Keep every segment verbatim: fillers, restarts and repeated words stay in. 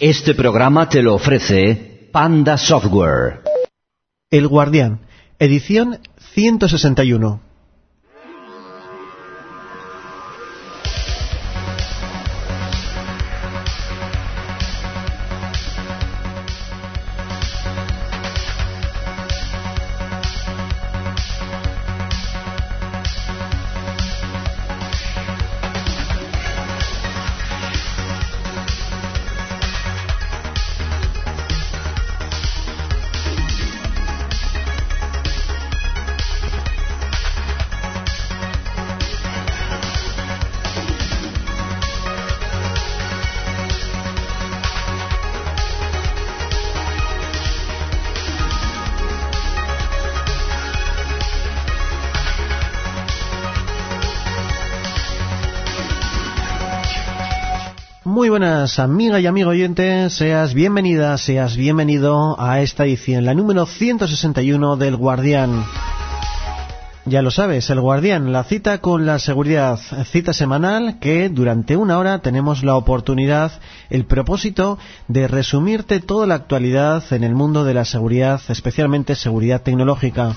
Este programa te lo ofrece Panda Software. El Guardián, edición ciento sesenta y uno. Muy buenas, amiga y amigo oyente, seas bienvenida, seas bienvenido a esta edición, la número ciento sesenta y uno del Guardián. Ya lo sabes, el Guardián, la cita con la seguridad, cita semanal que durante una hora tenemos la oportunidad, el propósito de resumirte toda la actualidad en el mundo de la seguridad, especialmente seguridad tecnológica.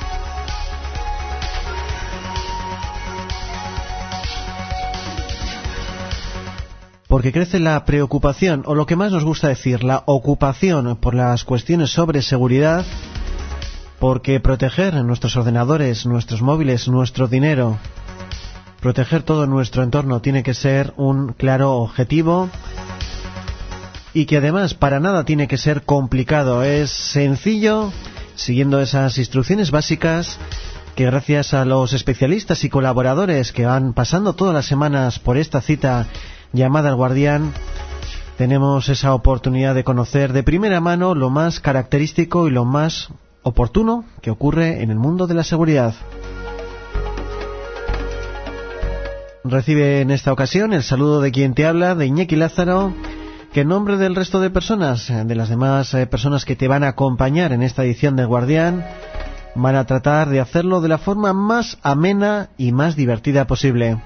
Porque crece la preocupación, o lo que más nos gusta decir, la ocupación por las cuestiones sobre seguridad, porque proteger nuestros ordenadores, nuestros móviles, nuestro dinero, proteger todo nuestro entorno tiene que ser un claro objetivo y que además para nada tiene que ser complicado, es sencillo, siguiendo esas instrucciones básicas que gracias a los especialistas y colaboradores que van pasando todas las semanas por esta cita llamada El Guardián, tenemos esa oportunidad de conocer de primera mano lo más característico y lo más oportuno que ocurre en el mundo de la seguridad. Recibe en esta ocasión el saludo de quien te habla, de Iñaki Lázaro, que en nombre del resto de personas, de las demás eh, personas que te van a acompañar en esta edición del Guardián, van a tratar de hacerlo de la forma más amena y más divertida posible.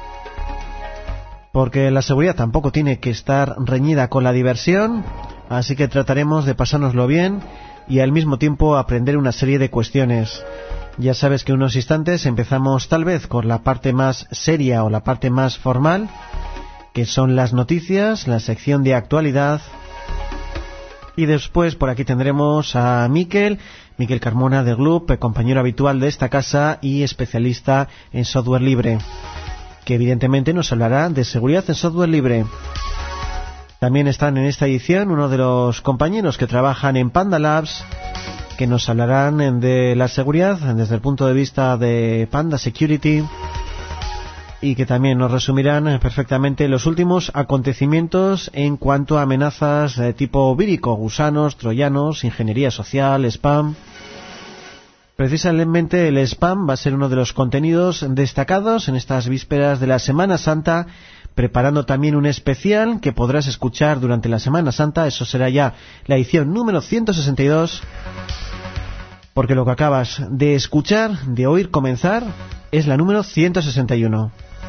Porque la seguridad tampoco tiene que estar reñida con la diversión, así que trataremos de pasárnoslo bien y al mismo tiempo aprender una serie de cuestiones. Ya sabes que en unos instantes empezamos tal vez con la parte más seria o la parte más formal, que son las noticias, la sección de actualidad, y después por aquí tendremos a Miquel, Miquel Carmona de Gloop, compañero habitual de esta casa y especialista en software libre, que evidentemente nos hablará de seguridad en software libre. También están en esta edición uno de los compañeros que trabajan en Panda Labs, que nos hablarán de la seguridad desde el punto de vista de Panda Security y que también nos resumirán perfectamente los últimos acontecimientos en cuanto a amenazas de tipo vírico, gusanos, troyanos, ingeniería social, spam. Precisamente el spam va a ser uno de los contenidos destacados en estas vísperas de la Semana Santa, preparando también un especial que podrás escuchar durante la Semana Santa. Eso será ya la edición número ciento sesenta y dos, porque lo que acabas de escuchar, de oír comenzar, es la número ciento sesenta y uno.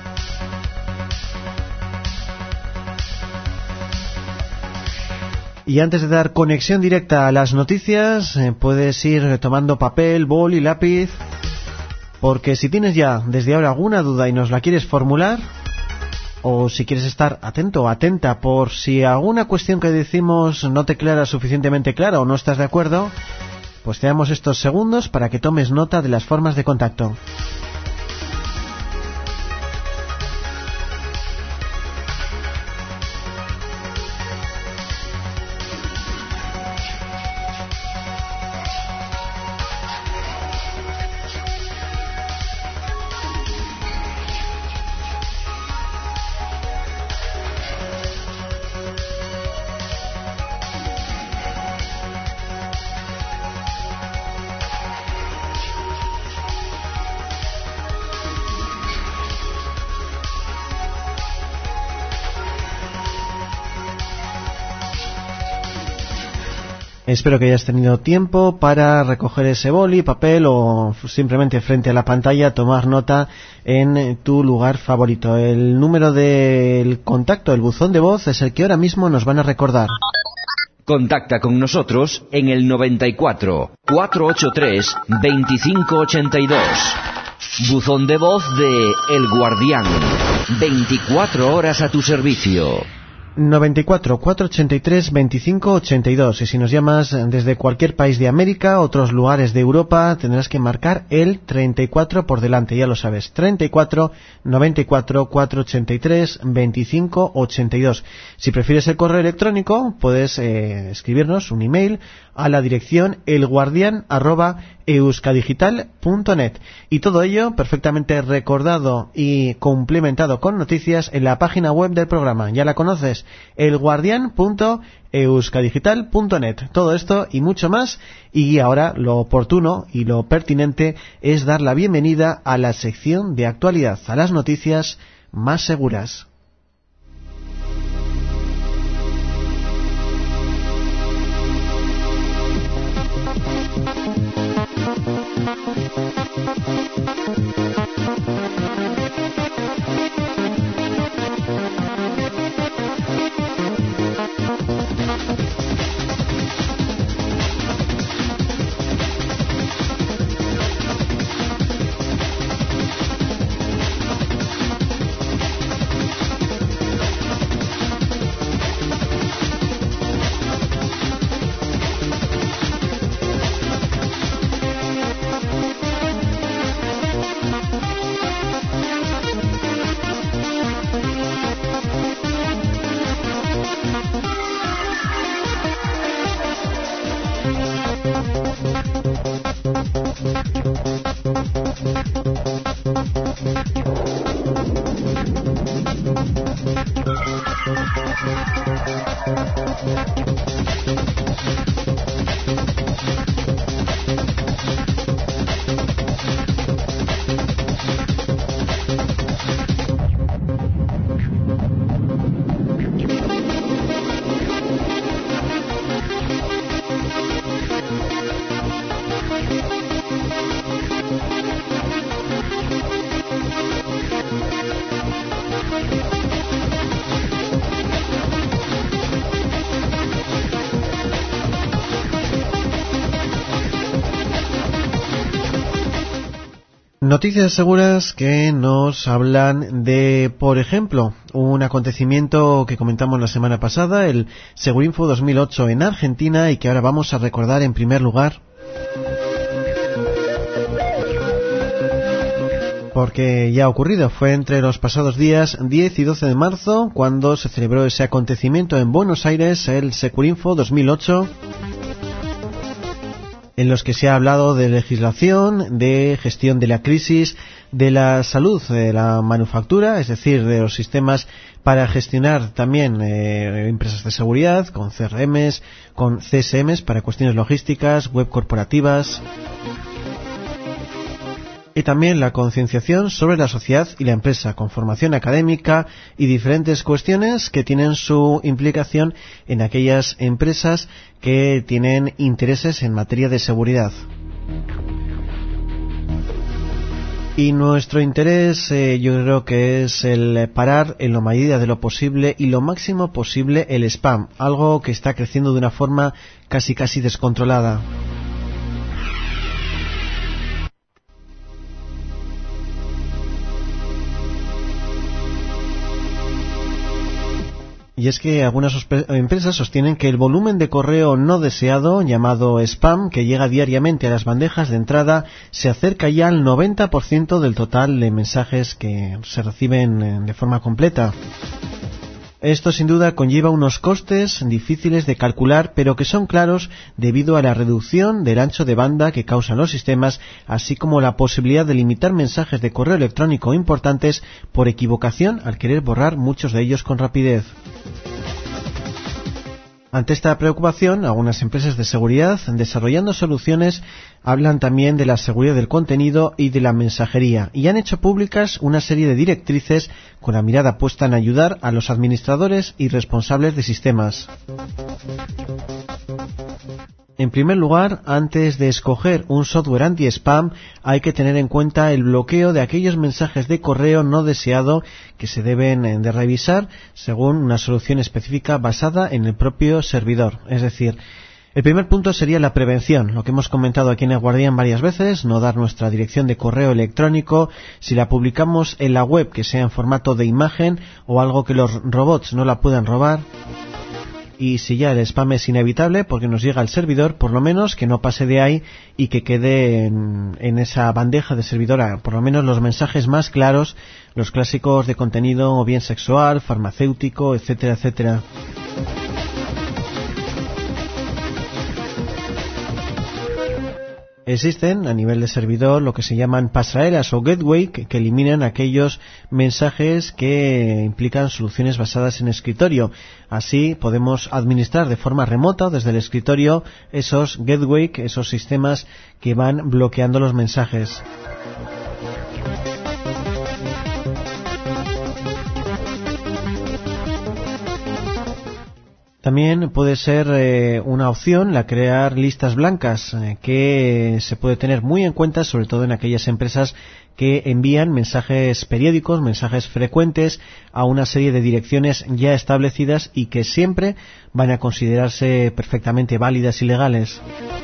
Y antes de dar conexión directa a las noticias, eh, puedes ir tomando papel, bol y lápiz, porque si tienes ya desde ahora alguna duda y nos la quieres formular, o si quieres estar atento o atenta por si alguna cuestión que decimos no te queda suficientemente clara o no estás de acuerdo, pues te damos estos segundos para que tomes nota de las formas de contacto. Espero que hayas tenido tiempo para recoger ese boli, papel o simplemente frente a la pantalla tomar nota en tu lugar favorito. El número del contacto, el buzón de voz, es el que ahora mismo nos van a recordar. Contacta con nosotros en el noventa y cuatro, cuatrocientos ochenta y tres, veinticinco ochenta y dos. Buzón de voz de El Guardián. veinticuatro horas a tu servicio. noventa y cuatro, cuatrocientos ochenta y tres, veinticinco ochenta y dos. Y si nos llamas desde cualquier país de América, otros lugares de Europa, tendrás que marcar el treinta y cuatro por delante, ya lo sabes. treinta y cuatro, noventa y cuatro, cuatrocientos ochenta y tres, veinticinco ochenta y dos. Si prefieres el correo electrónico, puedes eh, escribirnos un email a la dirección elguardian arroba euskadigital punto net. Y todo ello perfectamente recordado y complementado con noticias en la página web del programa. Ya la conoces, elguardian punto euskadigital punto net. Todo esto y mucho más. Y ahora lo oportuno y lo pertinente es dar la bienvenida a la sección de actualidad, a las noticias más seguras. Noticias seguras que nos hablan de, por ejemplo, un acontecimiento que comentamos la semana pasada, el Segurinfo dos mil ocho en Argentina, y que ahora vamos a recordar en primer lugar, porque ya ha ocurrido. Fue entre los pasados días diez y doce de marzo cuando se celebró ese acontecimiento en Buenos Aires, el Segurinfo dos mil ocho, en los que se ha hablado de legislación, de gestión de la crisis, de la salud, de la manufactura, es decir, de los sistemas para gestionar también eh, empresas de seguridad, con C R Ms, con C S Ms para cuestiones logísticas, web corporativas, y también la concienciación sobre la sociedad y la empresa, con formación académica y diferentes cuestiones que tienen su implicación en aquellas empresas que tienen intereses en materia de seguridad. Y nuestro interés eh, yo creo que es el parar en la medida de lo posible y lo máximo posible el spam, algo que está creciendo de una forma casi casi descontrolada. Y es que algunas empresas sostienen que el volumen de correo no deseado, llamado spam, que llega diariamente a las bandejas de entrada, se acerca ya al noventa por ciento del total de mensajes que se reciben de forma completa. Esto sin duda conlleva unos costes difíciles de calcular, pero que son claros debido a la reducción del ancho de banda que causan los sistemas, así como la posibilidad de limitar mensajes de correo electrónico importantes por equivocación al querer borrar muchos de ellos con rapidez. Ante esta preocupación, algunas empresas de seguridad, desarrollando soluciones, hablan también de la seguridad del contenido y de la mensajería, y han hecho públicas una serie de directrices con la mirada puesta en ayudar a los administradores y responsables de sistemas. En primer lugar, antes de escoger un software anti-spam, hay que tener en cuenta el bloqueo de aquellos mensajes de correo no deseado que se deben de revisar según una solución específica basada en el propio servidor. Es decir, el primer punto sería la prevención, lo que hemos comentado aquí en El Guardián varias veces, no dar nuestra dirección de correo electrónico, si la publicamos en la web que sea en formato de imagen o algo que los robots no la puedan robar. Y si ya el spam es inevitable porque nos llega al servidor, por lo menos que no pase de ahí y que quede en, en esa bandeja de servidor, por lo menos los mensajes más claros, los clásicos de contenido o bien sexual, farmacéutico, etcétera, etcétera. Existen a nivel de servidor lo que se llaman pasarelas o gateway que, que eliminan aquellos mensajes que implican soluciones basadas en escritorio. Así podemos administrar de forma remota o desde el escritorio esos gateway, esos sistemas que van bloqueando los mensajes. También puede ser eh, una opción la crear listas blancas eh, que se puede tener muy en cuenta, sobre todo en aquellas empresas que envían mensajes periódicos, mensajes frecuentes a una serie de direcciones ya establecidas y que siempre van a considerarse perfectamente válidas y legales.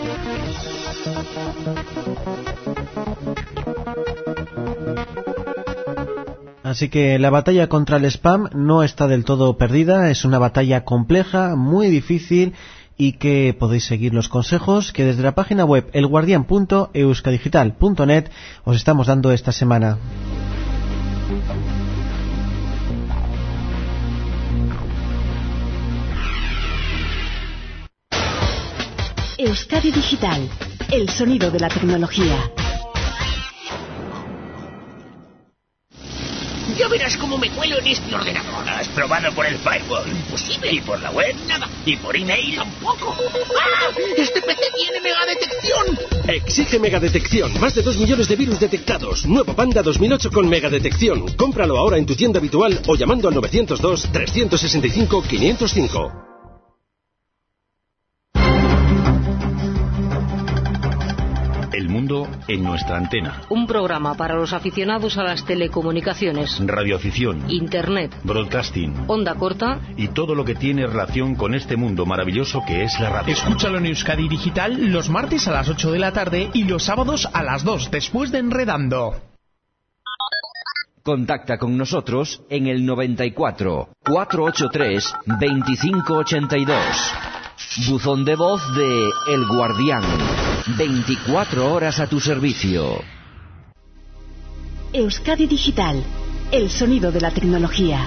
Así que la batalla contra el spam no está del todo perdida, es una batalla compleja, muy difícil y que podéis seguir los consejos que desde la página web elguardian punto euskadigital punto net os estamos dando esta semana. Euskadi Digital, el sonido de la tecnología. Ya verás cómo me cuelo en este ordenador. ¿Has probado por el firewall? Imposible. ¿Y por la web? Nada. ¿Y por email? Tampoco. ¡Ah! ¡Este P C tiene megadetección! Exige megadetección. Más de dos millones de virus detectados. Nueva Panda dos mil ocho con megadetección. Cómpralo ahora en tu tienda habitual o llamando al novecientos dos, trescientos sesenta y cinco, quinientos cinco. El mundo en nuestra antena. Un programa para los aficionados a las telecomunicaciones, Radioafición, Internet, broadcasting, onda corta y todo lo que tiene relación con este mundo maravilloso que es la radio. Escúchalo en Euskadi Digital los martes a las ocho de la tarde y los sábados a las dos después de Enredando. Contacta con nosotros en el noventa y cuatro, cuatrocientos ochenta y tres, veinticinco ochenta y dos. Buzón de voz de El Guardián. veinticuatro horas a tu servicio. Euskadi Digital, el sonido de la tecnología.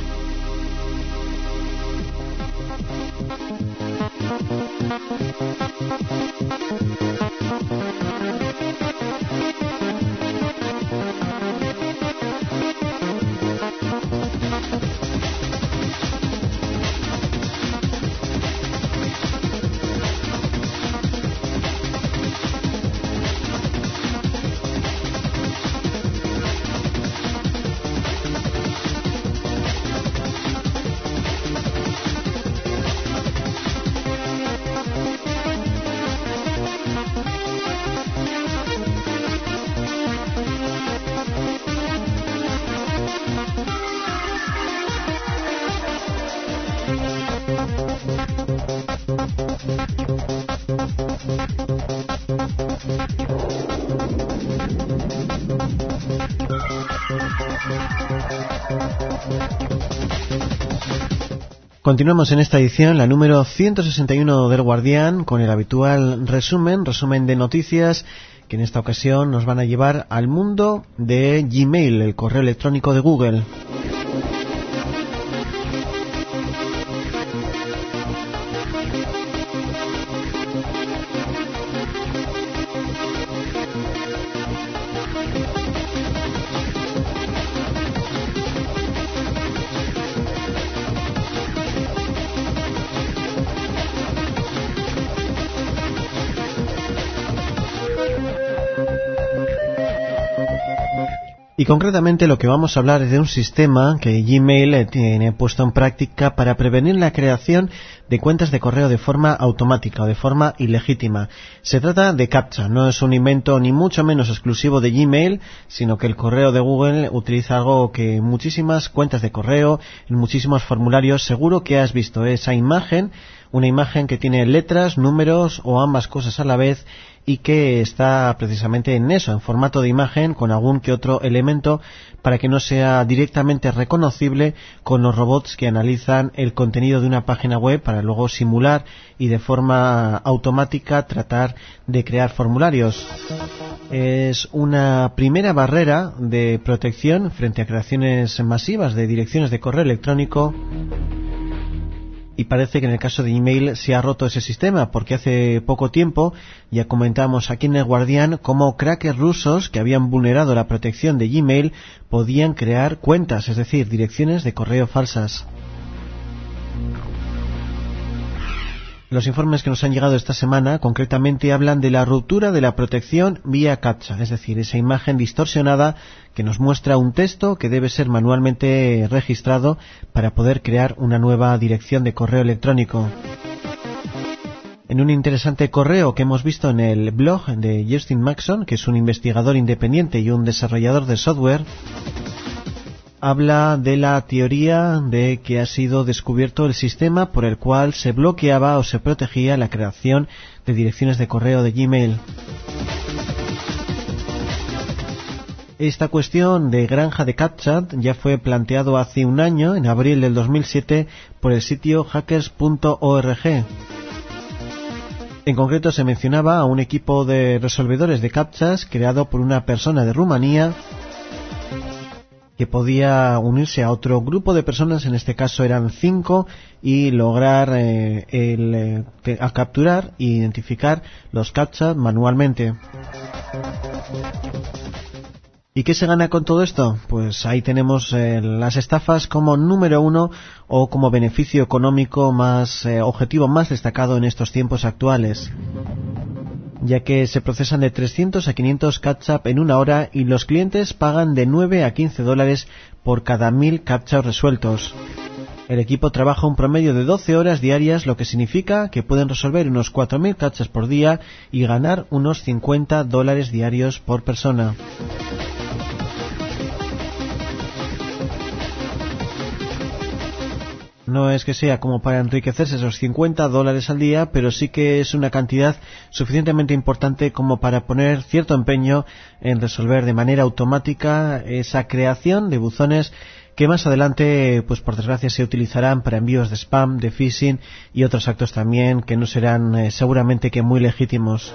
Continuamos en esta edición, la número ciento sesenta y uno del Guardián, con el habitual resumen, resumen de noticias que en esta ocasión nos van a llevar al mundo de Gmail, el correo electrónico de Google. Y concretamente lo que vamos a hablar es de un sistema que Gmail tiene puesto en práctica para prevenir la creación de cuentas de correo de forma automática o de forma ilegítima. Se trata de CAPTCHA, no es un invento ni mucho menos exclusivo de Gmail, sino que el correo de Google utiliza algo que muchísimas cuentas de correo, en muchísimos formularios, seguro que has visto esa imagen, una imagen que tiene letras, números o ambas cosas a la vez, y que está precisamente en eso, en formato de imagen, con algún que otro elemento para que no sea directamente reconocible con los robots que analizan el contenido de una página web para luego simular y de forma automática tratar de crear formularios. Es una primera barrera de protección frente a creaciones masivas de direcciones de correo electrónico. Y parece que en el caso de Gmail se ha roto ese sistema, porque hace poco tiempo ya comentamos aquí en El Guardián cómo crackers rusos que habían vulnerado la protección de Gmail podían crear cuentas, es decir, direcciones de correo falsas. Los informes que nos han llegado esta semana concretamente hablan de la ruptura de la protección vía CAPTCHA, es decir, esa imagen distorsionada que nos muestra un texto que debe ser manualmente registrado para poder crear una nueva dirección de correo electrónico. En un interesante correo que hemos visto en el blog de Justin Maxson, que es un investigador independiente y un desarrollador de software, habla de la teoría de que ha sido descubierto el sistema por el cual se bloqueaba o se protegía la creación de direcciones de correo de Gmail. Esta cuestión de granja de CAPTCHA ya fue planteado hace un año, en abril del dos mil siete, por el sitio hackers punto org. En concreto se mencionaba a un equipo de resolvedores de CAPTCHAs creado por una persona de Rumanía que podía unirse a otro grupo de personas, en este caso eran cinco, y lograr eh, el, eh, a capturar e identificar los CAPTCHA manualmente. ¿Y qué se gana con todo esto? Pues ahí tenemos eh, las estafas como número uno o como beneficio económico más eh, objetivo más destacado en estos tiempos actuales, ya que se procesan de trescientos a quinientos CAPTCHA en una hora y los clientes pagan de nueve a quince dólares por cada mil CAPTCHA resueltos. El equipo trabaja un promedio de doce horas diarias, lo que significa que pueden resolver unos cuatro mil CAPTCHAs por día y ganar unos cincuenta dólares diarios por persona. No es que sea como para enriquecerse esos cincuenta dólares al día, pero sí que es una cantidad suficientemente importante como para poner cierto empeño en resolver de manera automática esa creación de buzones que más adelante, pues por desgracia, se utilizarán para envíos de spam, de phishing y otros actos también que no serán eh, seguramente que muy legítimos.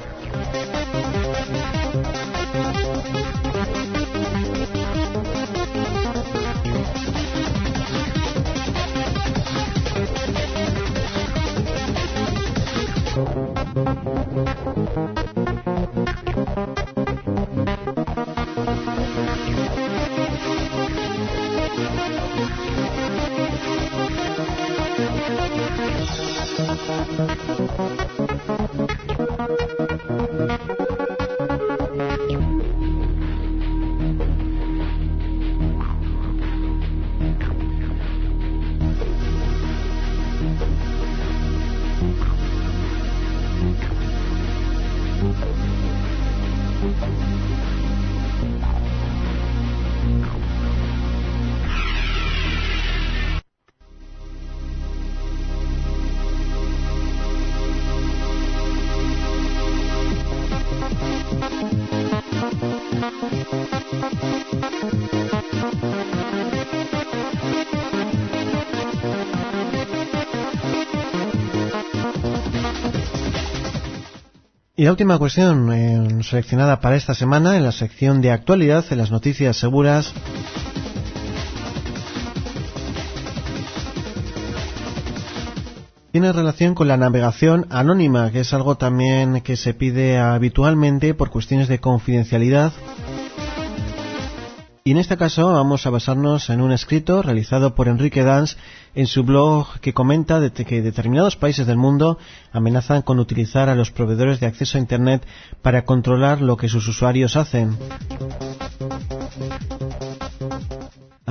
Y la última cuestión eh, seleccionada para esta semana en la sección de actualidad de las noticias seguras tiene relación con la navegación anónima, que es algo también que se pide habitualmente por cuestiones de confidencialidad. Y en este caso vamos a basarnos en un escrito realizado por Enrique Dans en su blog, que comenta de que determinados países del mundo amenazan con utilizar a los proveedores de acceso a Internet para controlar lo que sus usuarios hacen.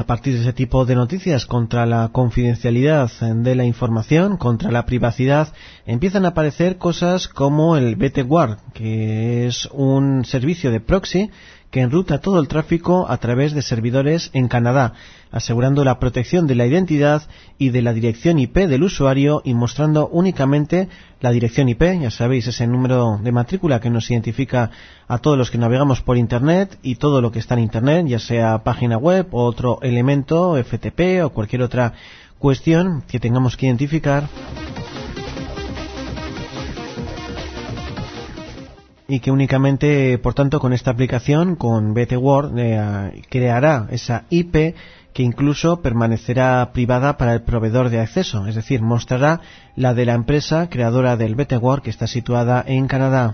partir de ese tipo de noticias contra la confidencialidad de la información, contra la privacidad, empiezan a aparecer cosas como el BTwar, que es un servicio de proxy que enruta todo el tráfico a través de servidores en Canadá, asegurando la protección de la identidad y de la dirección I P del usuario y mostrando únicamente la dirección I P, ya sabéis, ese número de matrícula que nos identifica a todos los que navegamos por Internet y todo lo que está en Internet, ya sea página web o otro elemento, F T P o cualquier otra cuestión que tengamos que identificar. Y que únicamente, por tanto, con esta aplicación, con BTwar, eh, creará esa I P que incluso permanecerá privada para el proveedor de acceso, es decir, mostrará la de la empresa creadora del BTwar, que está situada en Canadá.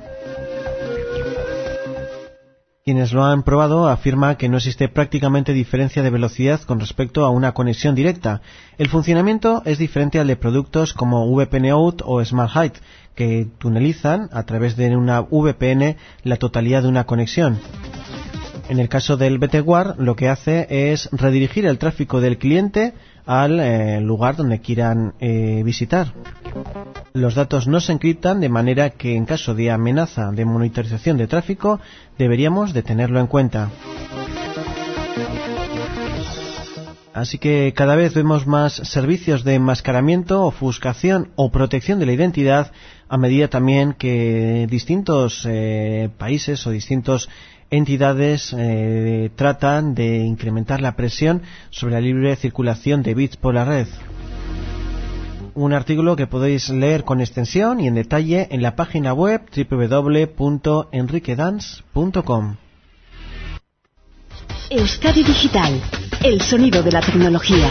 Quienes lo han probado afirman que no existe prácticamente diferencia de velocidad con respecto a una conexión directa. El funcionamiento es diferente al de productos como V P N Out o Smart Height, que tunelizan a través de una V P N la totalidad de una conexión. En el caso del BTwar, lo que hace es redirigir el tráfico del cliente al eh, lugar donde quieran eh, visitar. Los datos no se encriptan, de manera que en caso de amenaza de monitorización de tráfico deberíamos de tenerlo en cuenta. Así que cada vez vemos más servicios de enmascaramiento, ofuscación o protección de la identidad, a medida también que distintos eh, países o distintos entidades eh, tratan de incrementar la presión sobre la libre circulación de bits por la red. Un artículo que podéis leer con extensión y en detalle en la página web doble u doble u doble u punto enrique dans punto com. Euskadi Digital, el sonido de la tecnología.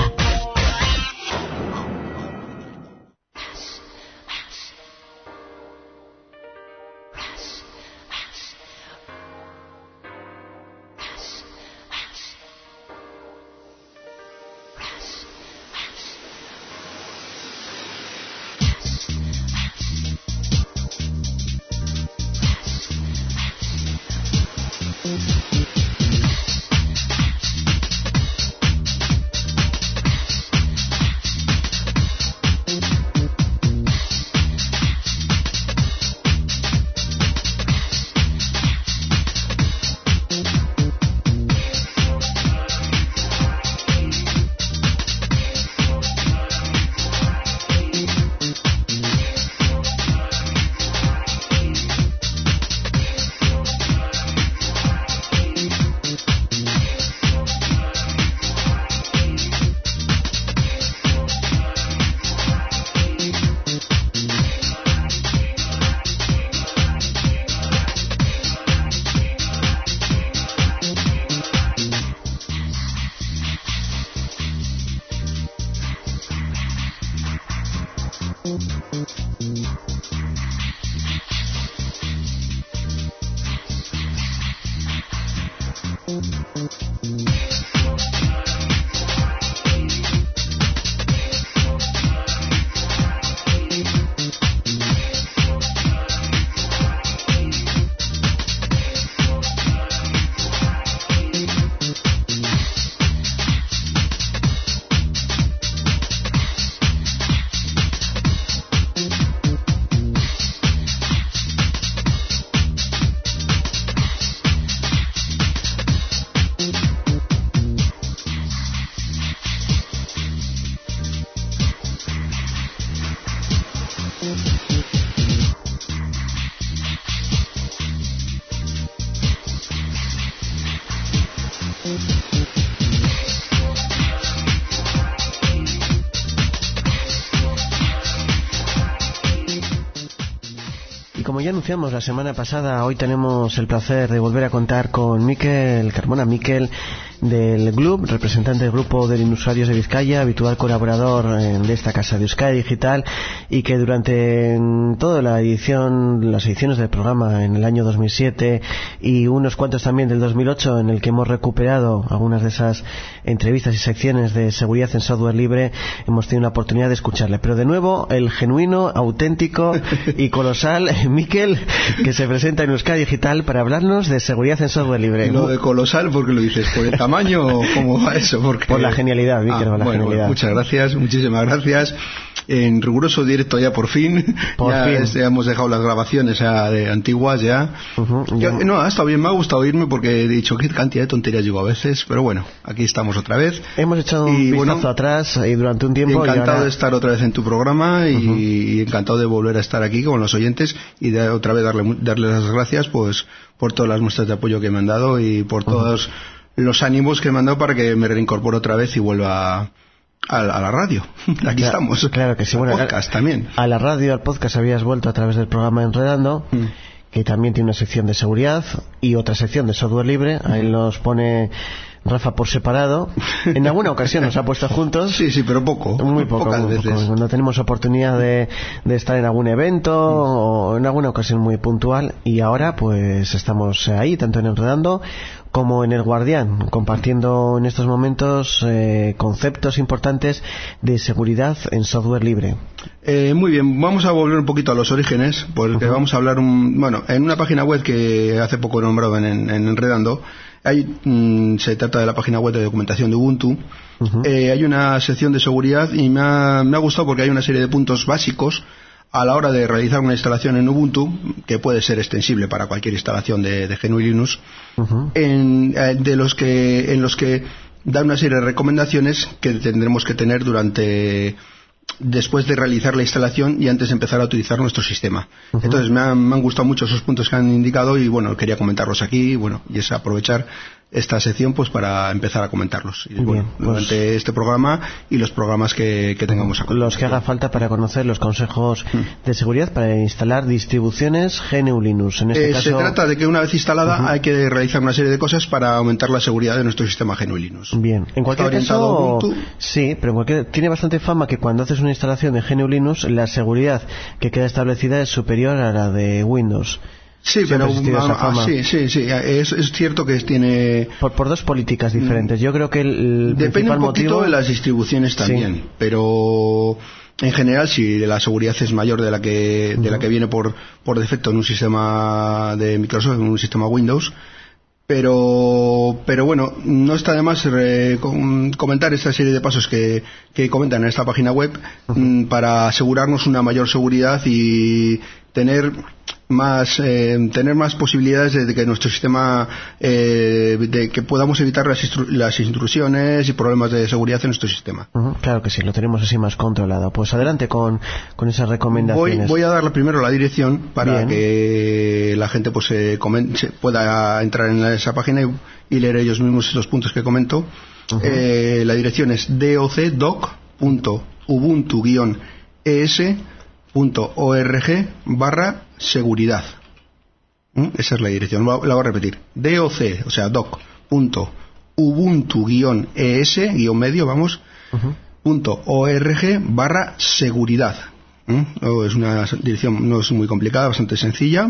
Como ya anunciamos la semana pasada, hoy tenemos el placer de volver a contar con Mikel Carmona. Mikel, del G L U B, representante del Grupo de Usuarios de Vizcaya, habitual colaborador de esta casa de Euskadi Digital, y que durante toda la edición, las ediciones del programa en el año dos mil siete y unos cuantos también del dos mil ocho, en el que hemos recuperado algunas de esas entrevistas y secciones de seguridad en software libre, hemos tenido la oportunidad de escucharle. Pero de nuevo, el genuino, auténtico y colosal Mikel, que se presenta en Euskadi Digital para hablarnos de seguridad en software libre. Lo de colosal porque lo dices por el tamaño tamaño o cómo va eso? Porque... Por la genialidad, Víctor, ah, la bueno, genialidad. Bueno, muchas gracias, muchísimas gracias. En riguroso directo ya por fin. Por ya fin. Este, hemos dejado las grabaciones ya de antiguas ya. Uh-huh, ya. No, ha estado bien, me ha gustado oírme porque he dicho qué cantidad de tonterías digo a veces, pero bueno, aquí estamos otra vez. Hemos echado un y, vistazo bueno, atrás y durante un tiempo. Encantado y ahora... de estar otra vez en tu programa y, uh-huh. y encantado de volver a estar aquí con los oyentes y de otra vez darle, darles las gracias pues por todas las muestras de apoyo que me han dado y por todos uh-huh. los ánimos que me han dado para que me reincorpore otra vez y vuelva a, a, a la radio. Aquí claro, estamos. Claro que sí. Al bueno, podcast también. A la radio, al podcast habías vuelto a través del programa Enredando, mm. que también tiene una sección de seguridad y otra sección de software libre. Ahí los pone Rafa por separado. En alguna ocasión nos ha puesto juntos. Sí, sí, pero poco. Muy poco. Pocas muy veces. Poco. Cuando tenemos oportunidad de, de estar en algún evento mm. o en alguna ocasión muy puntual. Y ahora pues estamos ahí, tanto en Enredando como en El Guardián, compartiendo en estos momentos eh, conceptos importantes de seguridad en software libre. Eh, muy bien, vamos a volver un poquito a los orígenes, porque uh-huh. vamos a hablar, un, bueno, en una página web que hace poco he nombrado en, en, en Enredando, hay, mm, se trata de la página web de documentación de Ubuntu, uh-huh. eh, hay una sección de seguridad y me ha, me ha gustado porque hay una serie de puntos básicos a la hora de realizar una instalación en Ubuntu, que puede ser extensible para cualquier instalación de, de G N U Linux, uh-huh. en, de los que, en los que da una serie de recomendaciones que tendremos que tener durante después de realizar la instalación y antes de empezar a utilizar nuestro sistema. Uh-huh. Entonces me han, me han gustado mucho esos puntos que han indicado y bueno, quería comentarlos aquí, bueno, y es aprovechar esta sección pues para empezar a comentarlos y, bueno, pues, durante este programa y los programas que, que tengamos a los que haga falta para conocer los consejos hmm. de seguridad para instalar distribuciones G N U Linux. En este eh, caso... se trata de que una vez instalada uh-huh. hay que realizar una serie de cosas para aumentar la seguridad de nuestro sistema G N U Linux. Bien, en cualquier caso sí, pero en cualquier, tiene bastante fama que cuando haces una instalación de G N U Linux la seguridad que queda establecida es superior a la de Windows. Sí, pero ah, sí, sí, sí, es, es cierto que tiene por, por dos políticas diferentes. Yo creo que el, el depende un poquito motivo... de las distribuciones también, sí. pero en general si la seguridad es mayor de la que de uh-huh. la que viene por por defecto en un sistema de Microsoft, en un sistema Windows. Pero pero bueno, no está de más re, com, comentar esta serie de pasos que, que comentan en esta página web uh-huh. m, para asegurarnos una mayor seguridad y tener más eh, tener más posibilidades de, de que nuestro sistema eh, de que podamos evitar las, instru- las intrusiones y problemas de seguridad en nuestro sistema. Uh-huh, claro que sí, lo tenemos así más controlado. Pues adelante con, con esas recomendaciones. Voy, voy a dar primero la dirección para Bien. que la gente pues se comen- se pueda entrar en esa página y, y leer ellos mismos los puntos que comento. Uh-huh. Eh, la dirección es doc doc punto ubuntu guion es punto org barra seguridad. ¿Mm? Esa es la dirección, la voy a repetir. doc, o sea, doc punto ubuntu guion es guión medio, vamos, uh-huh. punto org barra seguridad. ¿Mm? No, es una dirección, no es muy complicada, bastante sencilla.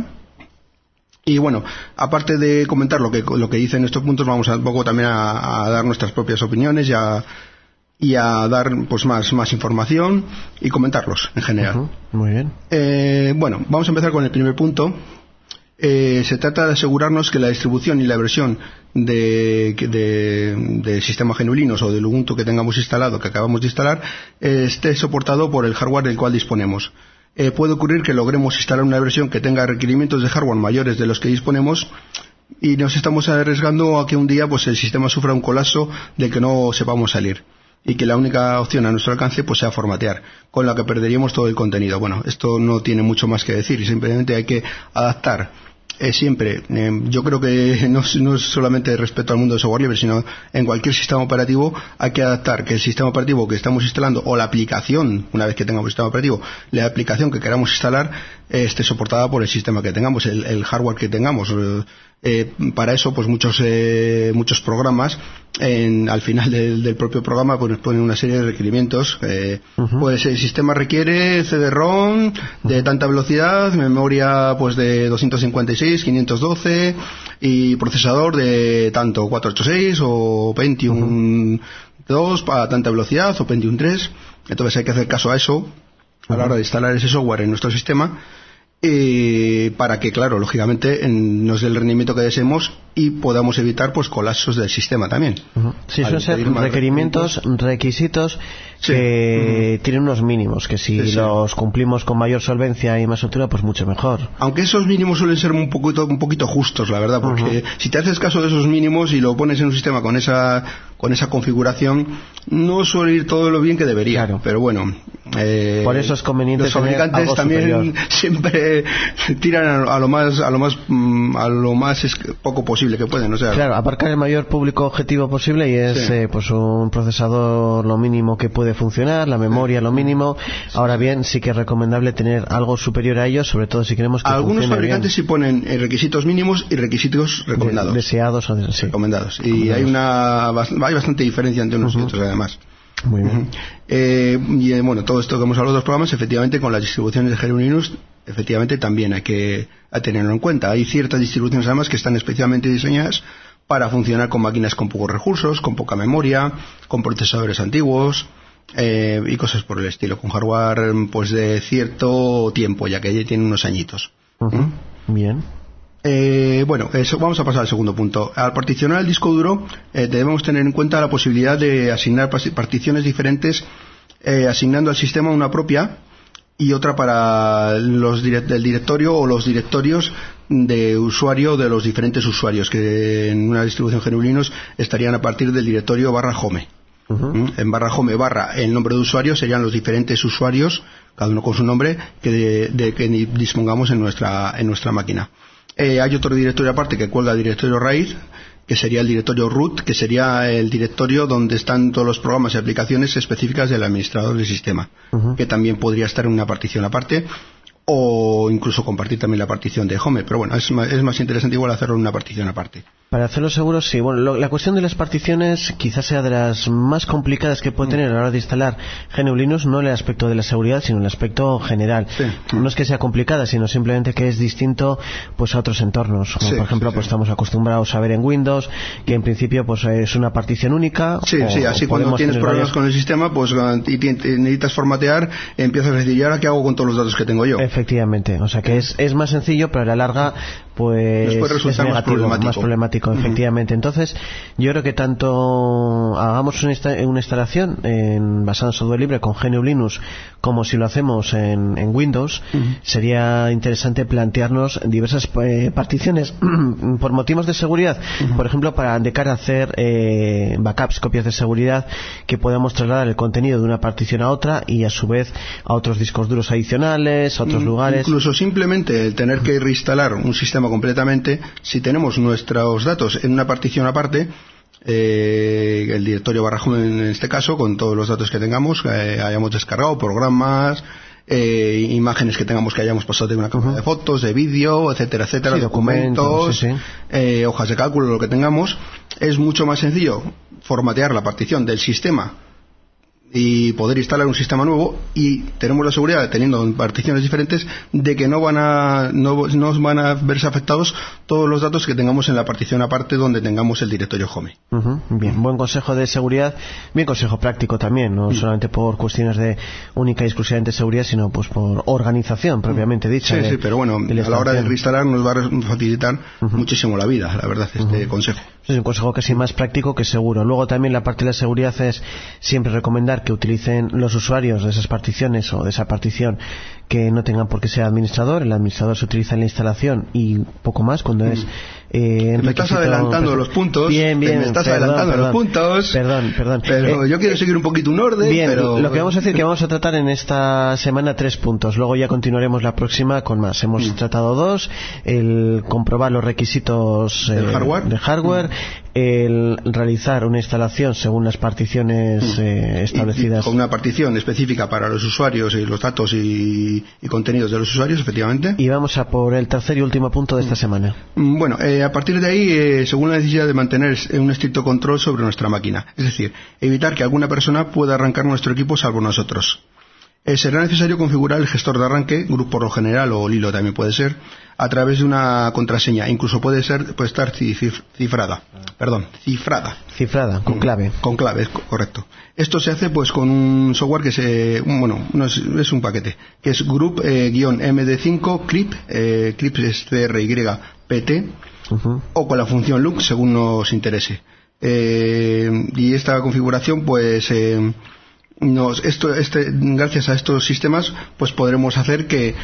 Y bueno, aparte de comentar lo que lo que dicen estos puntos, vamos a un poco también a, a dar nuestras propias opiniones y a y a dar pues más más información y comentarlos en general. Uh-huh. Muy bien. Eh, bueno, vamos a empezar con el primer punto. Eh, se trata de asegurarnos que la distribución y la versión de, de, de sistema G N U Linux o del Ubuntu que tengamos instalado, que acabamos de instalar, eh, esté soportado por el hardware del cual disponemos. Eh, puede ocurrir que logremos instalar una versión que tenga requerimientos de hardware mayores de los que disponemos y nos estamos arriesgando a que un día pues el sistema sufra un colapso del que no sepamos salir y que la única opción a nuestro alcance pues sea formatear, con la que perderíamos todo el contenido. Bueno, esto no tiene mucho más que decir, simplemente hay que adaptar eh, siempre, eh, yo creo que no, no es solamente respecto al mundo de software libre, sino en cualquier sistema operativo hay que adaptar que el sistema operativo que estamos instalando o la aplicación, una vez que tengamos el sistema operativo, la aplicación que queramos instalar eh, esté soportada por el sistema que tengamos, el, el hardware que tengamos. Eh, Eh, para eso pues muchos eh, muchos programas en, al final del, del propio programa pues ponen una serie de requerimientos eh, uh-huh. pues el sistema requiere C D ROM de tanta velocidad, memoria pues de doscientos cincuenta y seis, quinientos doce y procesador de tanto cuatrocientos ochenta y seis o Pentium uh-huh. dos para tanta velocidad o Pentium tres. Entonces hay que hacer caso a eso uh-huh. a la hora de instalar ese software en nuestro sistema. Eh, para que, claro, lógicamente en, nos dé el rendimiento que deseemos y podamos evitar pues colapsos del sistema también. Uh-huh. Sí, son ser requerimientos, requisitos sí. que uh-huh. tienen unos mínimos, que si sí, sí. los cumplimos con mayor solvencia y más altura, pues mucho mejor. Aunque esos mínimos suelen ser un poquito, un poquito justos, la verdad, porque uh-huh. si te haces caso de esos mínimos y lo pones en un sistema con esa con esa configuración, no suele ir todo lo bien que debería. Claro. Pero bueno, eh, por eso es conveniente los fabricantes algo también superior. Siempre tiran a, a lo más a lo más a lo más es poco posible que pueden, o sea, claro, abarcar el mayor público objetivo posible, y es sí. eh, pues un procesador lo mínimo que puede funcionar, la memoria sí. lo mínimo. Ahora bien, sí que es recomendable tener algo superior a ello, sobre todo si queremos que algunos fabricantes sí ponen requisitos mínimos y requisitos recomendados, de, deseados o de, sí. recomendados, y recomendados. hay una hay bastante diferencia entre unos uh-huh. y otros, además. Muy bien. Uh-huh. Eh, y eh, bueno, todo esto que hemos hablado de los programas, efectivamente, con las distribuciones de G N U Linux, efectivamente también hay que a tenerlo en cuenta. Hay ciertas distribuciones, además, que están especialmente diseñadas para funcionar con máquinas con pocos recursos, con poca memoria, con procesadores antiguos eh, y cosas por el estilo, con hardware pues de cierto tiempo, ya que ya tienen unos añitos. Uh-huh. ¿Mm? Bien. Eh, bueno, eso, vamos a pasar al segundo punto. Al particionar el disco duro, eh, debemos tener en cuenta la posibilidad de asignar particiones diferentes, eh, asignando al sistema una propia y otra para los direct- del directorio o los directorios de usuario de los diferentes usuarios, que en una distribución G N U Linux estarían a partir del directorio barra home. Uh-huh. En barra home barra el nombre de usuario serían los diferentes usuarios, cada uno con su nombre, que, de, de, que dispongamos en nuestra, en nuestra máquina. Eh, hay otro directorio aparte que cuelga el directorio raíz, que sería el directorio root, que sería el directorio donde están todos los programas y aplicaciones específicas del administrador del sistema, uh-huh. que también podría estar en una partición aparte, o incluso compartir también la partición de home, pero bueno, es más, es más interesante igual hacerlo en una partición aparte. Para hacerlo seguro, sí. Bueno, lo, la cuestión de las particiones quizás sea de las más complicadas que puede tener a la hora de instalar G N U Linux, no en el aspecto de la seguridad, sino en el aspecto general. Sí. No es que sea complicada, sino simplemente que es distinto pues a otros entornos. Como sí, por ejemplo, sí, pues sí. estamos acostumbrados a ver en Windows, que en principio pues es una partición única. Sí, o, sí, así cuando tienes problemas varias... con el sistema, pues y necesitas formatear, empiezas a decir, ¿y ahora qué hago con todos los datos que tengo yo? Efectivamente, o sea que es, es más sencillo, pero a la larga pues es negativo, más problemático, más problemático uh-huh. efectivamente. Entonces yo creo que tanto hagamos una, insta- una instalación en, basada en software libre con G N U Linux como si lo hacemos en, en Windows, uh-huh. sería interesante plantearnos diversas eh, particiones por motivos de seguridad, uh-huh. por ejemplo para de cara a hacer eh, backups, copias de seguridad, que podamos trasladar el contenido de una partición a otra y a su vez a otros discos duros adicionales, a otros uh-huh. lugares. Incluso simplemente el tener que reinstalar un sistema completamente, si tenemos nuestros datos en una partición aparte, eh, el directorio barra home en este caso, con todos los datos que tengamos, eh, hayamos descargado, programas, eh, imágenes que tengamos que hayamos pasado de una cámara uh-huh. de fotos, de vídeo, etcétera, etcétera, sí, documentos, documentos, sí, sí. Eh, hojas de cálculo, lo que tengamos, es mucho más sencillo formatear la partición del sistema y poder instalar un sistema nuevo, y tenemos la seguridad, teniendo particiones diferentes, de que no van a no, no van a verse afectados todos los datos que tengamos en la partición aparte donde tengamos el directorio home. Uh-huh. Bien, buen consejo de seguridad, bien consejo práctico también, no uh-huh. solamente por cuestiones de única y exclusivamente seguridad, sino pues por organización propiamente dicha. Sí, de, sí, pero bueno, a la hora de reinstalar nos va a facilitar uh-huh. muchísimo la vida, la verdad, este uh-huh. consejo. Es un consejo casi más práctico que seguro. Luego también la parte de la seguridad es siempre recomendar que utilicen los usuarios de esas particiones o de esa partición que no tengan por qué ser administrador. El administrador se utiliza en la instalación y poco más cuando es eh, me estás adelantando pues, los puntos. Bien, bien. Me estás perdón, adelantando perdón, los puntos. Perdón, perdón. Pero eh, yo quiero seguir un poquito un orden. Bien, pero... lo que vamos a decir que vamos a tratar en esta semana tres puntos. Luego ya continuaremos la próxima con más. Hemos mm. tratado dos: el comprobar los requisitos eh, hardware? de hardware, mm. el realizar una instalación según las particiones mm. eh, establecidas. Y, y con una partición específica para los usuarios y los datos y, y contenidos de los usuarios, efectivamente. Y vamos a por el tercer y último punto de esta semana. Bueno, eh, a partir de ahí, eh, según la necesidad de mantener un estricto control sobre nuestra máquina, es decir, evitar que alguna persona pueda arrancar nuestro equipo salvo nosotros. Eh, será necesario configurar el gestor de arranque, Grup por lo general, o Lilo también puede ser, a través de una contraseña. Incluso puede ser puede estar cif- cifrada. Perdón, cifrada. Cifrada, con clave. Con clave, correcto. Esto se hace pues con un software que se... Bueno, no es, es un paquete, que es Grup-M D cinco Crip, eh, Crip es C R Y P T, uh-huh. o con la función look, según nos interese. Eh, y esta configuración, pues, eh, nos, esto, este, gracias a estos sistemas, pues podremos hacer que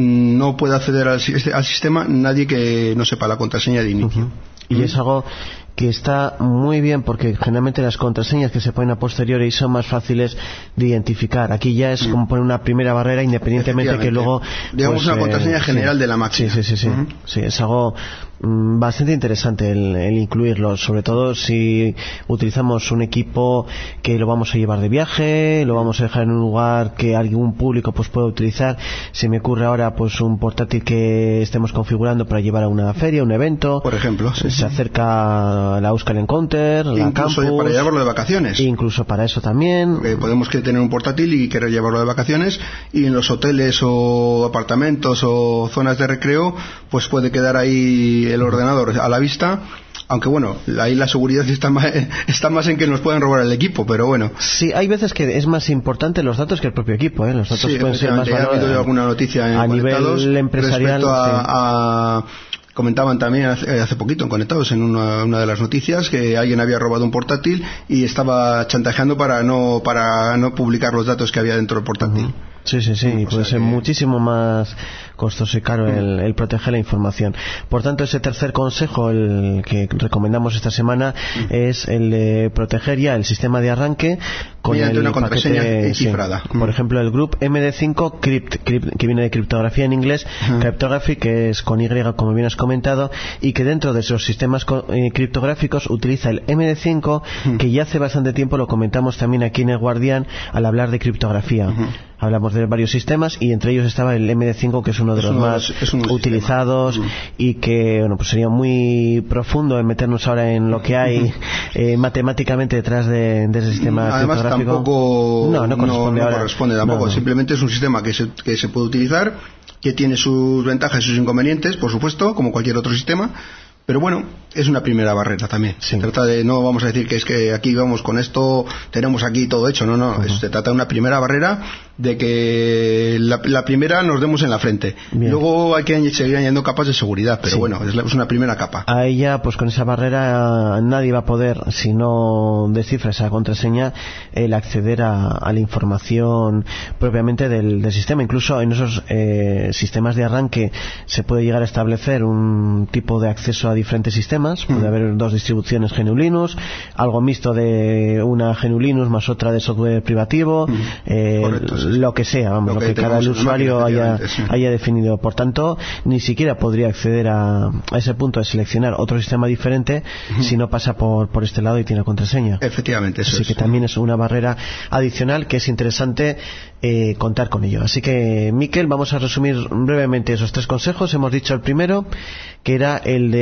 no pueda acceder al, al sistema nadie que no sepa la contraseña de inicio. Uh-huh. Y uh-huh. es algo que está muy bien, porque generalmente las contraseñas que se ponen a posteriori son más fáciles de identificar. Aquí ya es como poner una primera barrera, independientemente que luego, digamos, pues, una contraseña eh, general sí, de la máquina. Sí, sí, sí, sí. Uh-huh. Sí, es algo mm, bastante interesante el, el incluirlo, sobre todo si utilizamos un equipo que lo vamos a llevar de viaje, lo vamos a dejar en un lugar que algún público pues pueda utilizar. Se me ocurre ahora pues un portátil que estemos configurando para llevar a una feria, un evento, por ejemplo. Sí, se sí. acerca la Euskal Encounter, la incluso Campus, para llevarlo de vacaciones. Incluso para eso también. Porque podemos que tener un portátil y querer llevarlo de vacaciones, y en los hoteles o apartamentos o zonas de recreo, pues puede quedar ahí el ordenador a la vista. Aunque bueno, ahí la seguridad está más, está más en que nos puedan robar el equipo, pero bueno. Sí, hay veces que es más importante los datos que el propio equipo, ¿eh? Los datos sí, pueden ser más valor, ha habido alguna noticia en a nivel empresarial respecto a, sí. a comentaban también hace, hace poquito en Conectados, en una, una de las noticias, que alguien había robado un portátil y estaba chantajeando para no para no publicar los datos que había dentro del portátil. Uh-huh. Sí, sí, sí, y puede ser que... muchísimo más costoso y caro el, el proteger la información. Por tanto, ese tercer consejo, el que recomendamos esta semana, uh-huh. es el de proteger ya el sistema de arranque con mediante el una contraseña paquete, cifrada. Sí. Uh-huh. Por ejemplo, el Group M D cinco Crypt, Crypt, que viene de criptografía en inglés, uh-huh. Cryptography, que es con Y, como bien has comentado, y que dentro de esos sistemas eh, criptográficos utiliza el M D cinco, uh-huh. que ya hace bastante tiempo lo comentamos también aquí en El Guardián al hablar de criptografía. Uh-huh. Hablamos de varios sistemas y entre ellos estaba el M D cinco, que es uno de es los uno, más utilizados uh-huh. y que bueno, pues sería muy profundo en meternos ahora en lo que hay uh-huh. eh, matemáticamente detrás de, de ese sistema Además, criptográfico. Tampoco no, no corresponde, no, no ahora. corresponde tampoco. No, no. Simplemente es un sistema que se, que se puede utilizar, que tiene sus ventajas y sus inconvenientes, por supuesto, como cualquier otro sistema. Pero bueno, es una primera barrera también. Sí. Se trata de, no vamos a decir que es que aquí vamos con esto, tenemos aquí todo hecho, no, no, uh-huh. es, se trata de una primera barrera, de que la, la primera nos demos en la frente. Bien. Luego hay que seguir añadiendo capas de seguridad, pero sí. bueno, es, la, es una primera capa. A ella, pues con esa barrera nadie va a poder, si no descifra esa contraseña, el acceder a, a la información propiamente del, del sistema. Incluso en esos eh, sistemas de arranque se puede llegar a establecer un tipo de acceso a diferentes sistemas. Puede mm. haber dos distribuciones G N U Linux, algo mixto de una G N U Linux más otra de software privativo, mm. eh, Correcto, sí. lo que sea, vamos, lo, lo que, que cada usuario haya, sí. haya definido. Por tanto, ni siquiera podría acceder a, a ese punto de seleccionar otro sistema diferente mm. si no pasa por, por este lado y tiene contraseña. Efectivamente, eso Así es. que también es una barrera adicional que es interesante eh, contar con ello. Así que, Miquel, vamos a resumir brevemente esos tres consejos. Hemos dicho el primero, que era el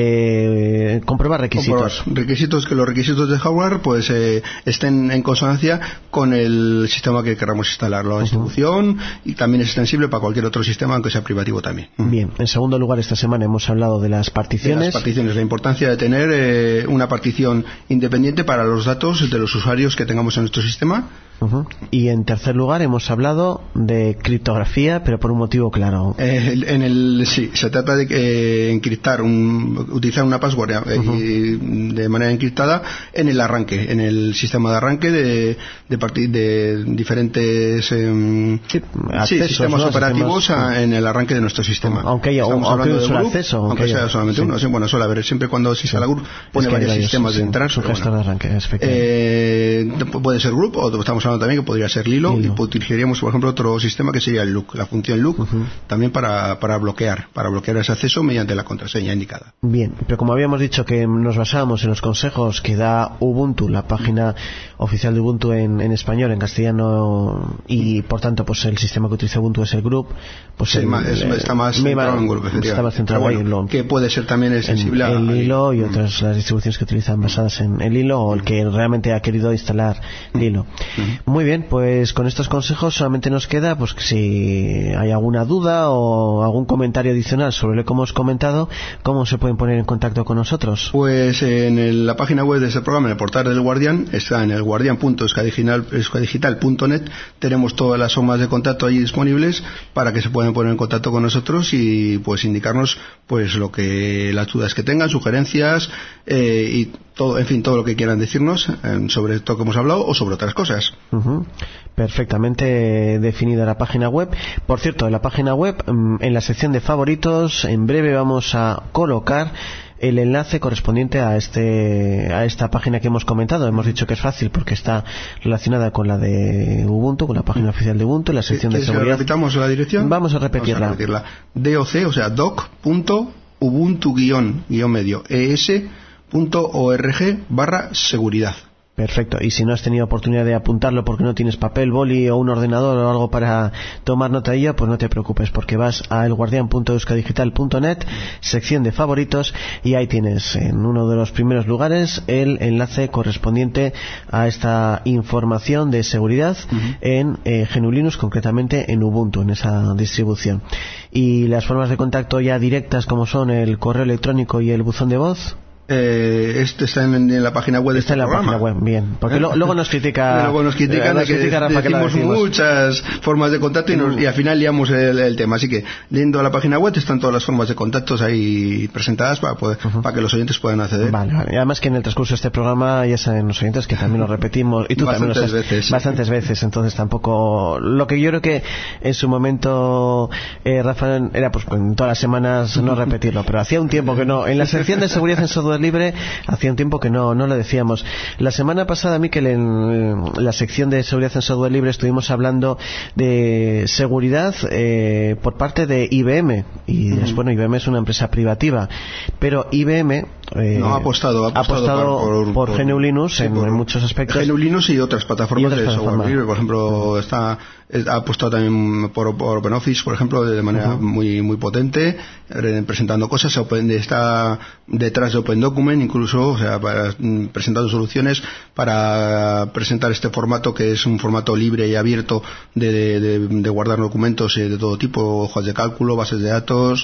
de eh, comprobar requisitos. Comprobar requisitos, que los requisitos de hardware pues eh, estén en consonancia con el sistema que queramos instalar, la uh-huh. distribución, y también es extensible para cualquier otro sistema, aunque sea privativo también. Bien, en segundo lugar, esta semana hemos hablado de las particiones. De las particiones, la importancia de tener eh, una partición independiente para los datos de los usuarios que tengamos en nuestro sistema. Uh-huh. Y en tercer lugar hemos hablado de criptografía, pero por un motivo claro. Eh, en el sí, se trata de eh, encriptar, un, utilizar una password eh, uh-huh. de manera encriptada en el arranque, en el sistema de arranque de de, parti- de diferentes eh, sí, accesos, sí, sistemas ¿no? operativos sistemas, a, en el arranque de nuestro sistema. Aunque haya un, aunque un solo acceso, aunque, aunque sea haya, solamente sí. uno. Sí, bueno, suele haber siempre cuando se instala sí. Group pone es varios varios, sistemas sí, de entrar. Su gesto bueno. de arranque, es eh, puede ser Group, o estamos hablando también que podría ser Lilo, Lilo. Y utilizaríamos, por ejemplo, otro sistema que sería el look, la función look, uh-huh. también para, para bloquear, para bloquear ese acceso mediante la contraseña indicada. Bien, pero como habíamos dicho que nos basábamos en los consejos que da Ubuntu, la página oficial de Ubuntu en, en español, en castellano, y por tanto pues el sistema que utiliza Ubuntu es el Group, pues sí, el, es, el, está más centrado en Group, está más centrado ahí, bueno, que puede ser también extensible el, a el Lilo y otras las distribuciones que utilizan basadas en el Lilo, o el que realmente ha querido instalar Lilo. Uh-huh. Muy bien, pues con estos consejos solamente nos queda, pues que si hay alguna duda o algún comentario adicional sobre lo que hemos comentado, ¿cómo se pueden poner en contacto con nosotros? Pues en el, la página web de este programa, en el portal del Guardián, está en el guardián punto euskadigital punto net. Tenemos todas las formas de contacto ahí disponibles para que se puedan poner en contacto con nosotros y pues indicarnos pues lo que las dudas que tengan, sugerencias eh, y todo, en fin, todo lo que quieran decirnos eh, sobre esto que hemos hablado o sobre otras cosas. Uh-huh. Perfectamente definida la página web. Por cierto, en la página web, en la sección de favoritos, en breve vamos a colocar el enlace correspondiente a este a esta página que hemos comentado. Hemos dicho que es fácil porque está relacionada con la de Ubuntu, con la página oficial de Ubuntu, la sección de seguridad. ¿Repitamos la dirección? Vamos a repetirla. Vamos a repetirla. doc, o sea, doc.ubuntu-es.org barra seguridad. Perfecto. Y si no has tenido oportunidad de apuntarlo porque no tienes papel, boli o un ordenador o algo para tomar nota de ello, pues no te preocupes, porque vas a el guardián punto euskadigital punto net, sección de favoritos, y ahí tienes en uno de los primeros lugares el enlace correspondiente a esta información de seguridad uh-huh. en eh, G N U Linux, concretamente en Ubuntu, en esa distribución. Y las formas de contacto ya directas, como son el correo electrónico y el buzón de voz. Eh, este está en, en la página web de está este en la programa. página web, bien, porque ¿Eh? lo, luego nos critica luego nos critican eh, de que critica Rafa, decimos que muchas formas de contacto y, nos, y al final liamos el, el tema, así que yendo a la página web están todas las formas de contactos ahí presentadas para poder, uh-huh. para que los oyentes puedan acceder. Vale, vale. Y además que en el transcurso de este programa ya saben los oyentes que también lo repetimos y tú bastantes también lo sabes, veces bastantes veces, entonces tampoco lo que yo creo que en su momento eh, Rafa era pues en todas las semanas no repetirlo, pero hacía un tiempo que no, en la sección de seguridad en software libre hacía un tiempo que no, no lo decíamos. La semana pasada, Miquel, en la sección de seguridad en software libre estuvimos hablando de seguridad eh, por parte de I B M. Y uh-huh. bueno, I B M es una empresa privativa, pero I B M eh, no, ha apostado, ha apostado, ha apostado por, por, por G N U Linux sí, en, en muchos aspectos. G N U Linux y otras plataformas y otras de software libre. Por ejemplo, está ha apostado también por, por OpenOffice, por ejemplo, de manera uh-huh. muy muy potente, presentando cosas. Open, está detrás de OpenDocument, incluso, o sea, para, presentando soluciones para presentar este formato que es un formato libre y abierto de, de, de, de guardar documentos de todo tipo, hojas de cálculo, bases de datos,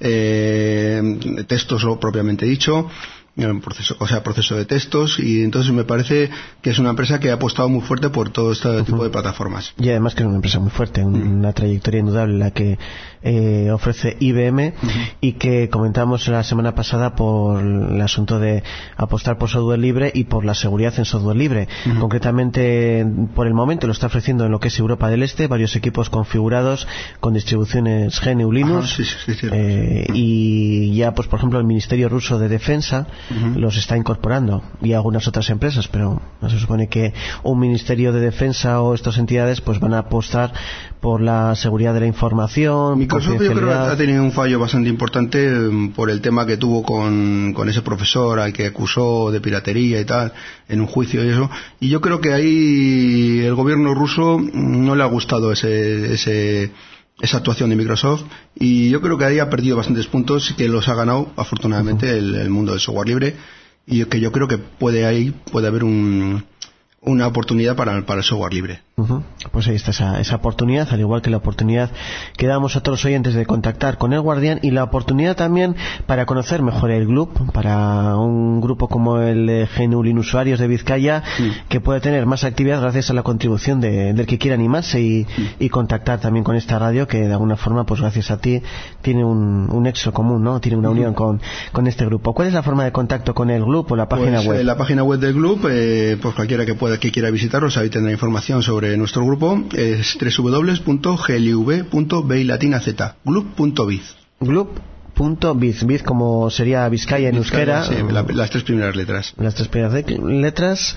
eh, textos propiamente dicho. Proceso, o sea, proceso de textos, y entonces me parece que es una empresa que ha apostado muy fuerte por todo este uh-huh. tipo de plataformas. Y además que es una empresa muy fuerte, un, uh-huh. una trayectoria indudable la que eh, ofrece I B M uh-huh. y que comentamos la semana pasada por el asunto de apostar por software libre y por la seguridad en software libre. Uh-huh. Concretamente, por el momento lo está ofreciendo en lo que es Europa del Este, varios equipos configurados con distribuciones G N U Linux. Uh-huh. sí, sí, sí, eh, y ya, pues por ejemplo, el Ministerio Ruso de Defensa Uh-huh. los está incorporando, y algunas otras empresas, pero no se supone que un Ministerio de Defensa o estas entidades pues van a apostar por la seguridad de la información. Microsoft yo creo que ha tenido un fallo bastante importante por el tema que tuvo con, con ese profesor al que acusó de piratería y tal en un juicio y eso, y yo creo que ahí el gobierno ruso no le ha gustado ese ese esa actuación de Microsoft, y yo creo que ahí ha perdido bastantes puntos que los ha ganado afortunadamente uh-huh. el, el mundo del software libre, y que yo creo que puede ahí puede haber un, una oportunidad para, para el software libre. Uh-huh. Pues ahí está esa, esa oportunidad, al igual que la oportunidad que damos a todos los oyentes de contactar con el Guardián, y la oportunidad también para conocer mejor el grupo, para un grupo como el de G N U Linux Usuarios de Vizcaya, sí. que puede tener más actividad gracias a la contribución de, del que quiera animarse y, sí. y contactar también con esta radio, que de alguna forma, pues gracias a ti, tiene un, un nexo común, ¿no? Tiene una unión uh-huh. con, con este grupo. ¿Cuál es la forma de contacto con el grupo, la página pues, web? Eh, la página web del grupo, eh, pues cualquiera que pueda que quiera visitarlos, ahí tendrá información sobre nuestro grupo, es doble u doble u doble u punto g l v punto b i latina z glub punto biz. glub punto biz, biz como sería Vizcaya en euskera. Sí, la, las tres primeras letras. Las tres primeras letras.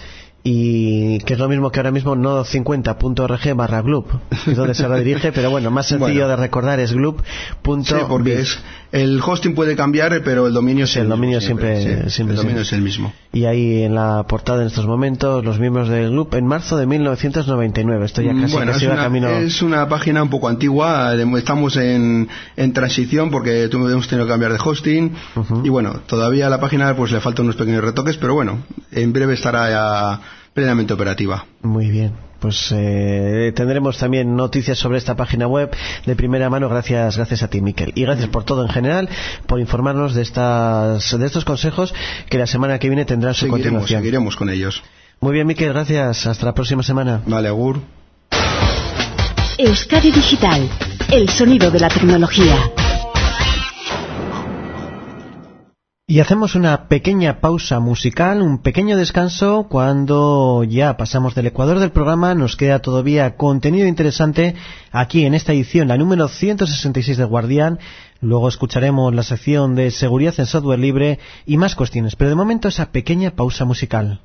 Y que es lo mismo que ahora mismo nodo cincuenta punto org barra glub, es donde se redirige, pero bueno, más sencillo bueno. de recordar es glub punto biz. Sí, porque es, el hosting puede cambiar, pero el dominio es sí, el, el dominio mismo, siempre, siempre, sí, siempre el dominio siempre. es el mismo. Y ahí en la portada en estos momentos los miembros del glub en marzo de mil novecientos noventa y nueve. Esto ya casi, bueno, casi es va una, camino. Es una página un poco antigua, estamos en, en transición porque hemos tenido que cambiar de hosting uh-huh. y bueno, todavía a la página pues le faltan unos pequeños retoques, pero bueno, en breve estará ya plenamente operativa. Muy bien. Pues eh, tendremos también noticias sobre esta página web de primera mano. Gracias, gracias a ti, Miquel, y gracias por todo en general, por informarnos de estas, de estos consejos que la semana que viene tendrán su seguiremos, continuación. Seguiremos con ellos. Muy bien, Miquel, gracias. Hasta la próxima semana. Vale, agur. Euskadi Digital, el sonido de la tecnología. Y hacemos una pequeña pausa musical, un pequeño descanso. Cuando ya pasamos del ecuador del programa, nos queda todavía contenido interesante aquí en esta edición, la número ciento sesenta y seis de Guardián. Luego escucharemos la sección de seguridad en software libre y más cuestiones. Pero de momento esa pequeña pausa musical.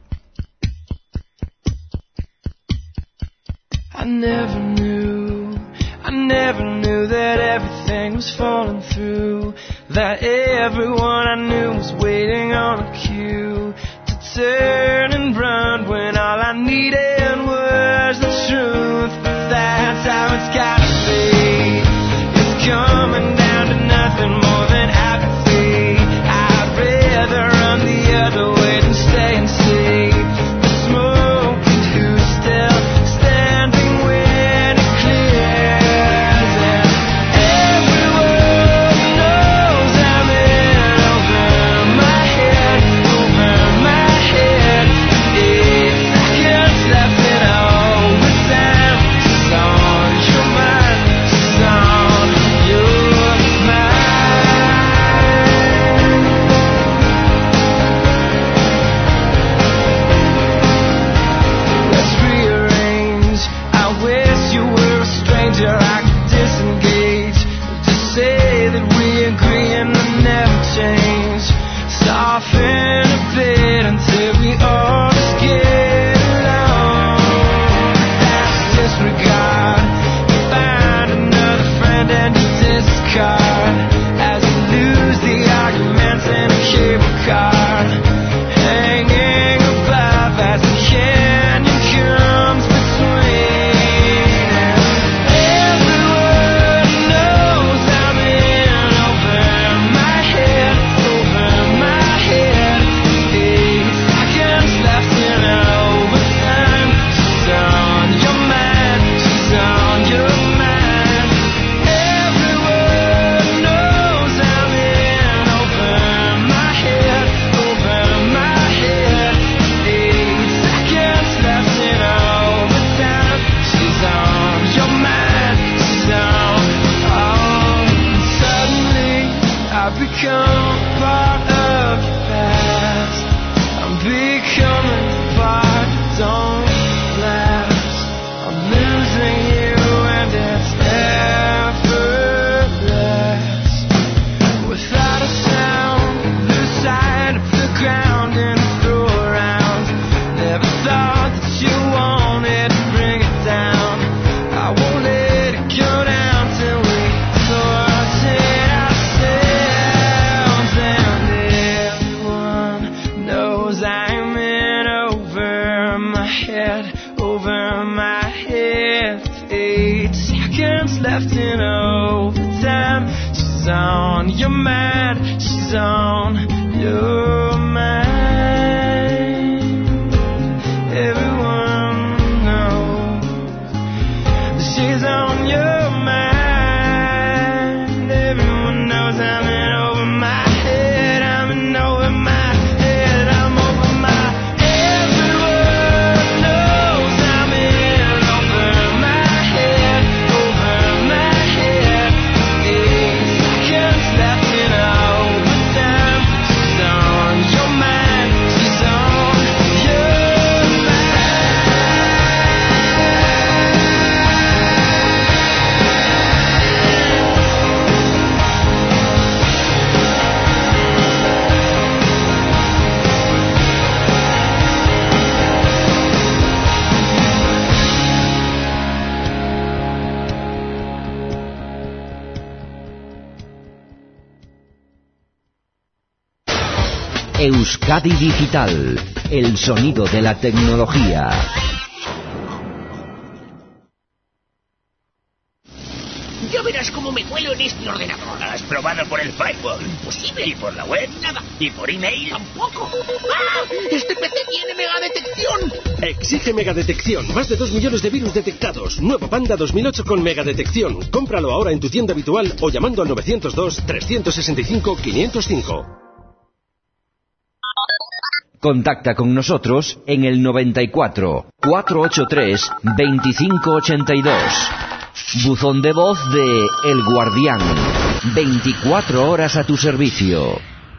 I never knew, I never knew that everything was falling through, that everyone I knew was waiting on a cue to turn and run when all I needed was the truth. But that's how it's gotta be. It's coming down to nothing more than apathy. I'd rather run the other way than stay and see the smoke and who's still standing when it clears. And everyone knows I'm in over my head, over my head. Eight seconds left in overtime. She's on your mind, she's on your mind. Let's rearrange. I wish you were a stranger I could disengage. Just say that we agree and we'll never change. Soften a bit until we all just get along. That's disregard. You find another friend and you discard as you lose the arguments in a cable car. Hanging above as the canyon comes between. Everyone knows I'm in over my head, over my head. Eight seconds left in overtime. She's on your mind, she's on your mind. Everyone knows I'm in over my head, over my head. Eight seconds left in overtime. She's on your mind, she's on. Oh, suddenly I've become part of your past. I'm becoming part that don't last. I'm losing you and it's effortless. Without a sound, lose sight of the ground and throw around. Never thought that you wanted to bring it down. I won't let it go down till we sort it ourselves. And everyone knows I'm in over my head, over my head. Eight seconds left in overtime. She's on your mind, she's on your mind. Everyone knows she's on your mind. Everyone knows I'm in over my head. I'm in over my head. I'm over my. Everyone knows I'm in over my head, over my head. Eight seconds left in overtime. She's on your mind. She's on your Euskadi Digital, el sonido de la tecnología. Ya verás cómo cómo me cuelo en este ordenador. ¿Has probado por el firewall? Imposible. ¿Y por la web? Nada. ¿Y por email? Tampoco. ¡Ah! ¡Este P C tiene megadetección! Exige megadetección. Más de dos millones de virus detectados. Nuevo Panda dos mil ocho con megadetección. Cómpralo ahora en tu tienda habitual o llamando al nueve cero dos, tres seis cinco, cinco cero cinco. Contacta con nosotros en el noventa y cuatro, cuatrocientos ochenta y tres, veinticinco ochenta y dos. Buzón de voz de El Guardián. veinticuatro horas a tu servicio.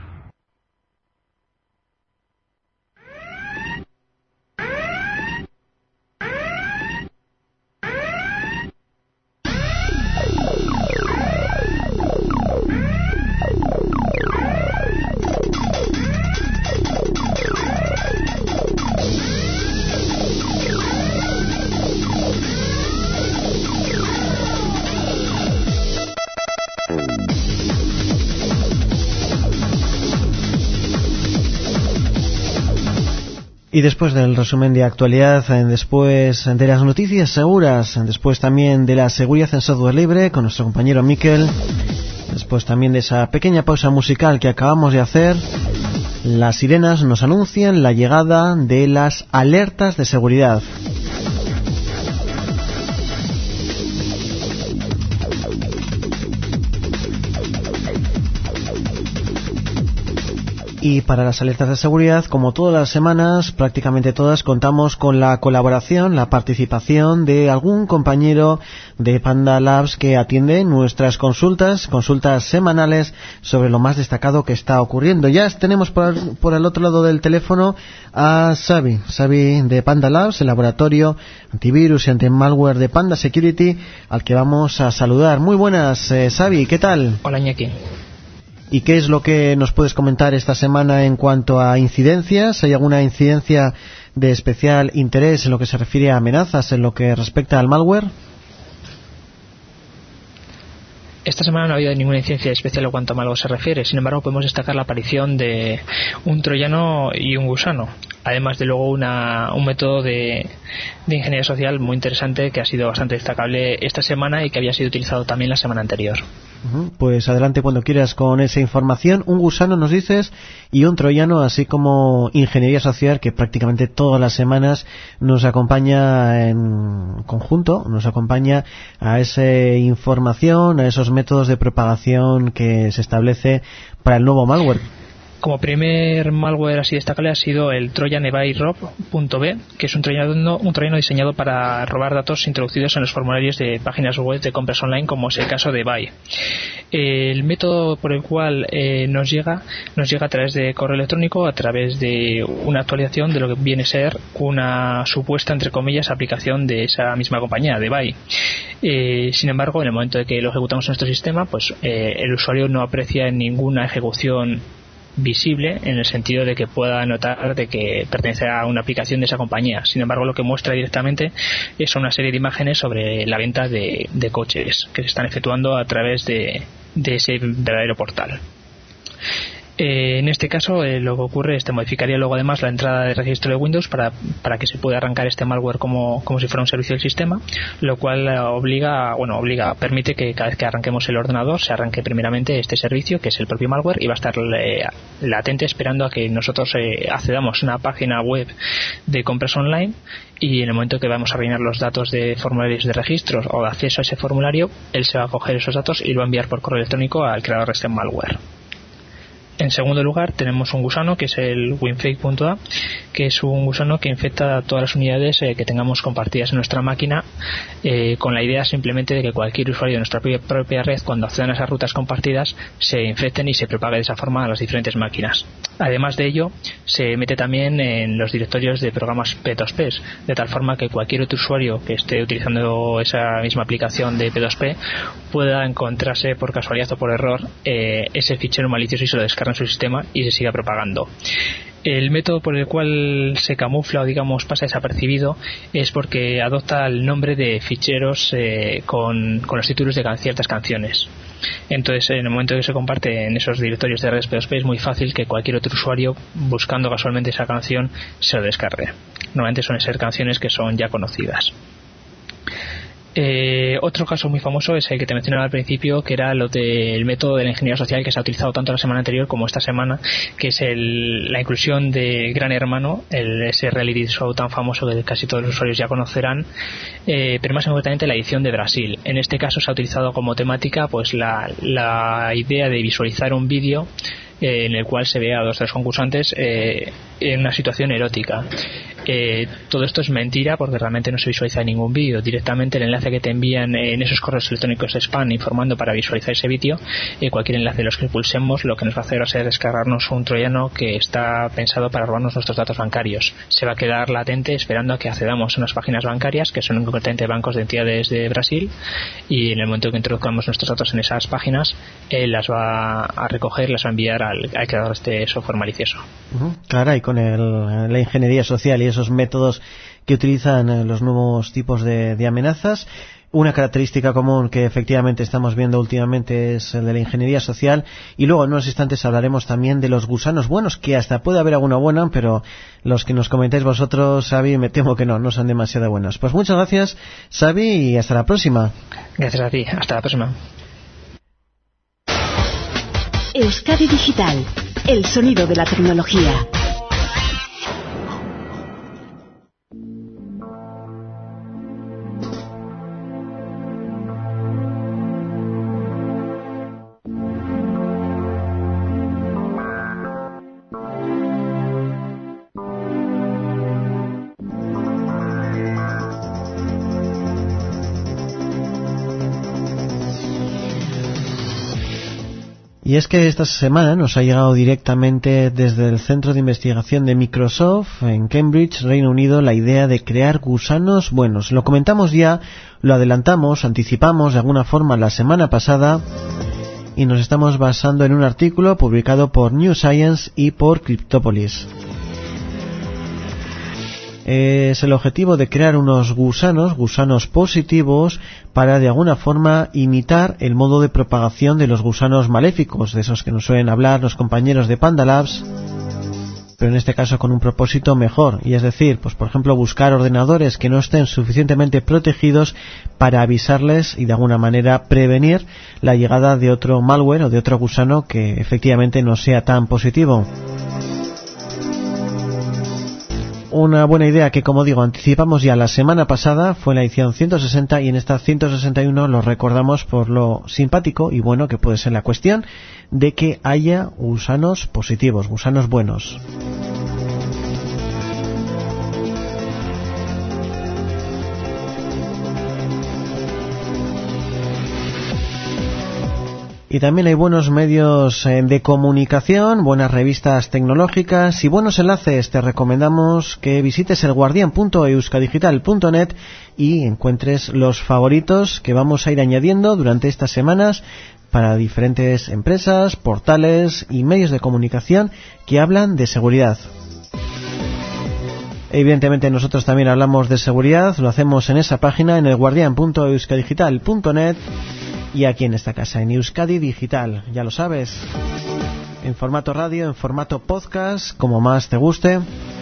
Y después del resumen de actualidad, después de las noticias seguras, después también de la seguridad en software libre con nuestro compañero Miquel, después también de esa pequeña pausa musical que acabamos de hacer, las sirenas nos anuncian la llegada de las alertas de seguridad. Y para las alertas de seguridad, como todas las semanas, prácticamente todas, contamos con la colaboración, la participación de algún compañero de Panda Labs que atiende nuestras consultas, consultas semanales sobre lo más destacado que está ocurriendo. Ya tenemos por, por el otro lado del teléfono a Xavi, Xavi de Panda Labs, el laboratorio antivirus y anti-malware de Panda Security, al que vamos a saludar. Muy buenas, eh, Xavi, ¿qué tal? Hola, Iñaki. ¿Y qué es lo que nos puedes comentar esta semana en cuanto a incidencias? ¿Hay alguna incidencia de especial interés en lo que se refiere a amenazas, en lo que respecta al malware? Esta semana no ha habido ninguna incidencia especial en cuanto a malware se refiere. Sin embargo, podemos destacar la aparición de un troyano y un gusano. Además de luego una, un método de, de ingeniería social muy interesante que ha sido bastante destacable esta semana y que había sido utilizado también la semana anterior. Pues adelante cuando quieras con esa información. Un gusano nos dices y un troyano, así como ingeniería social, que prácticamente todas las semanas nos acompaña en conjunto, nos acompaña a esa información, a esos métodos de propagación que se establece para el nuevo malware. Como primer malware así destacable ha sido el Trojan evairop.b, que es un troyano, un troyano diseñado para robar datos introducidos en los formularios de páginas web de compras online, como es el caso de eBay. El método por el cual eh, nos llega nos llega a través de correo electrónico, a través de una actualización de lo que viene a ser una supuesta, entre comillas, aplicación de esa misma compañía, de eBay. Eh, sin embargo, en el momento de que lo ejecutamos en nuestro sistema, pues eh, el usuario no aprecia ninguna ejecución visible, en el sentido de que pueda notar de que pertenece a una aplicación de esa compañía. Sin embargo, lo que muestra directamente es una serie de imágenes sobre la venta de, de coches que se están efectuando a través de, de ese verdadero portal. Eh, en este caso eh, lo que ocurre es que modificaría luego además la entrada de registro de Windows para, para que se pueda arrancar este malware como, como si fuera un servicio del sistema, lo cual eh, obliga, bueno, obliga, permite que cada vez que arranquemos el ordenador se arranque primeramente este servicio, que es el propio malware, y va a estar eh, latente esperando a que nosotros eh, accedamos a una página web de compras online, y en el momento que vamos a rellenar los datos de formularios de registros o de acceso a ese formulario, él se va a coger esos datos y lo va a enviar por correo electrónico al creador de este malware. En segundo lugar, tenemos un gusano que es el winfake.a, que es un gusano que infecta todas las unidades eh, que tengamos compartidas en nuestra máquina, eh, con la idea simplemente de que cualquier usuario de nuestra propia, propia red, cuando accedan a esas rutas compartidas, se infecten y se propague de esa forma a las diferentes máquinas. Además de ello, se mete también en los directorios de programas P dos P, de tal forma que cualquier otro usuario que esté utilizando esa misma aplicación de P dos P pueda encontrarse por casualidad o por error eh, ese fichero malicioso y se lo descarga en su sistema y se siga propagando. El método por el cual se camufla o digamos pasa desapercibido es porque adopta el nombre de ficheros eh, con, con los títulos de can- ciertas canciones. Entonces, en el momento que se comparte en esos directorios de redes P dos P, es muy fácil que cualquier otro usuario, buscando casualmente esa canción, se lo descargue. Normalmente suelen ser canciones que son ya conocidas. Eh, otro caso muy famoso es el que te mencionaba al principio, que era lo del método de la ingeniería social, que se ha utilizado tanto la semana anterior como esta semana, que es el, la inclusión de Gran Hermano, el, ese reality show tan famoso que casi todos los usuarios ya conocerán, eh, pero más concretamente la edición de Brasil. En este caso se ha utilizado como temática pues la, la idea de visualizar un vídeo eh, en el cual se ve a dos de los concursantes eh, en una situación erótica. Eh, todo esto es mentira, porque realmente no se visualiza en ningún vídeo. Directamente el enlace que te envían en esos correos electrónicos de spam informando para visualizar ese vídeo, eh, cualquier enlace de los que pulsemos, lo que nos va a hacer va a ser descargarnos un troyano que está pensado para robarnos nuestros datos bancarios. Se va a quedar latente esperando a que accedamos a unas páginas bancarias que son concretamente bancos de entidades de Brasil, y en el momento que introduzcamos nuestros datos en esas páginas, él las va a recoger, las va a enviar al, al creador de este software malicioso. Uh-huh. Claro, y con el, la ingeniería social y esos métodos que utilizan los nuevos tipos de, de amenazas. Una característica común que efectivamente estamos viendo últimamente es el de la ingeniería social, y luego en unos instantes hablaremos también de los gusanos buenos, que hasta puede haber alguna buena, pero los que nos comentáis vosotros, Xavi, me temo que no, no son demasiado buenos. Pues muchas gracias, Xavi, y hasta la próxima. Gracias a ti, hasta la próxima. Euskadi Digital, el sonido de la tecnología. Y es que esta semana nos ha llegado directamente desde el Centro de Investigación de Microsoft en Cambridge, Reino Unido, la idea de crear gusanos buenos. Lo comentamos ya, lo adelantamos, anticipamos de alguna forma la semana pasada, y nos estamos basando en un artículo publicado por New Science y por Cryptopolis. Es el objetivo de crear unos gusanos, gusanos positivos, para de alguna forma imitar el modo de propagación de los gusanos maléficos, de esos que nos suelen hablar los compañeros de Panda Labs, pero en este caso con un propósito mejor, y es decir, pues por ejemplo buscar ordenadores que no estén suficientemente protegidos para avisarles y de alguna manera prevenir la llegada de otro malware o de otro gusano que efectivamente no sea tan positivo. Una buena idea que, como digo, anticipamos ya la semana pasada, fue la edición ciento sesenta, y en esta ciento sesenta y uno lo recordamos por lo simpático y bueno que puede ser la cuestión de que haya gusanos positivos, gusanos buenos. Y también hay buenos medios eh, de comunicación, buenas revistas tecnológicas y buenos enlaces. Te recomendamos que visites elguardian punto euskadigital punto net y encuentres los favoritos que vamos a ir añadiendo durante estas semanas para diferentes empresas, portales y medios de comunicación que hablan de seguridad. Evidentemente nosotros también hablamos de seguridad, lo hacemos en esa página, en elguardian punto euskadigital punto net. Y aquí en esta casa, en Euskadi Digital, ya lo sabes, en formato radio, en formato podcast, como más te guste,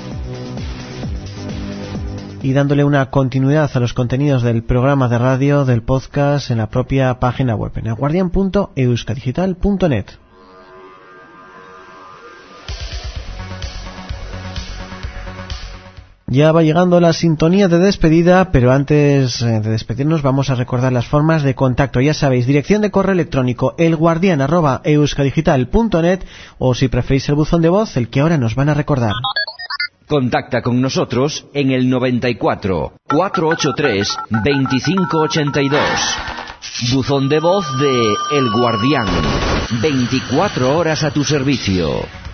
y dándole una continuidad a los contenidos del programa de radio, del podcast, en la propia página web, en elguardian punto euskadigital punto net. Ya va llegando la sintonía de despedida, pero antes de despedirnos vamos a recordar las formas de contacto. Ya sabéis, dirección de correo electrónico elguardian arroba euskadigital punto net, o si preferís el buzón de voz, el que ahora nos van a recordar. Contacta con nosotros en el noventa y cuatro, cuatrocientos ochenta y tres, veinticinco ochenta y dos. Buzón de voz de El Guardián. veinticuatro horas a tu servicio.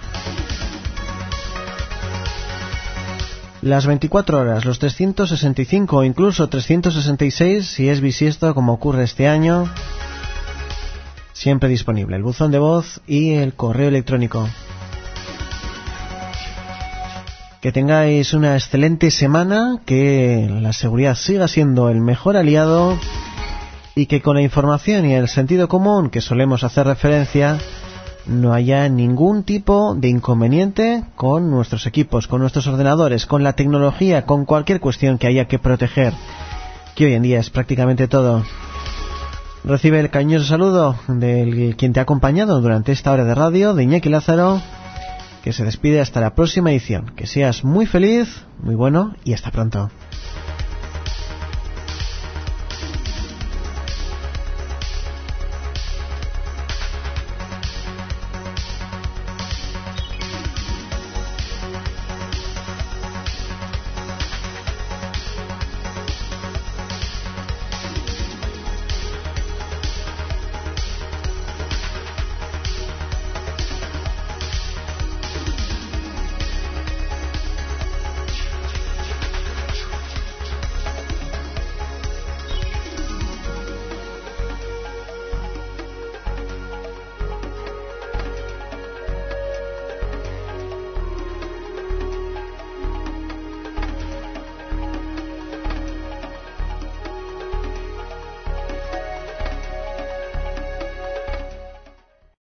Las veinticuatro horas, los trescientos sesenta y cinco o incluso trescientos sesenta y seis si es bisiesto como ocurre este año, siempre disponible el buzón de voz y el correo electrónico. Que tengáis una excelente semana, que la seguridad siga siendo el mejor aliado y que con la información y el sentido común que solemos hacer referencia no haya ningún tipo de inconveniente con nuestros equipos, con nuestros ordenadores, con la tecnología, con cualquier cuestión que haya que proteger. que hoy en día es prácticamente todo. Recibe el cariñoso saludo de quien te ha acompañado durante esta hora de radio, de Iñaki Lázaro, que se despide hasta la próxima edición. Que seas muy feliz, muy bueno y hasta pronto.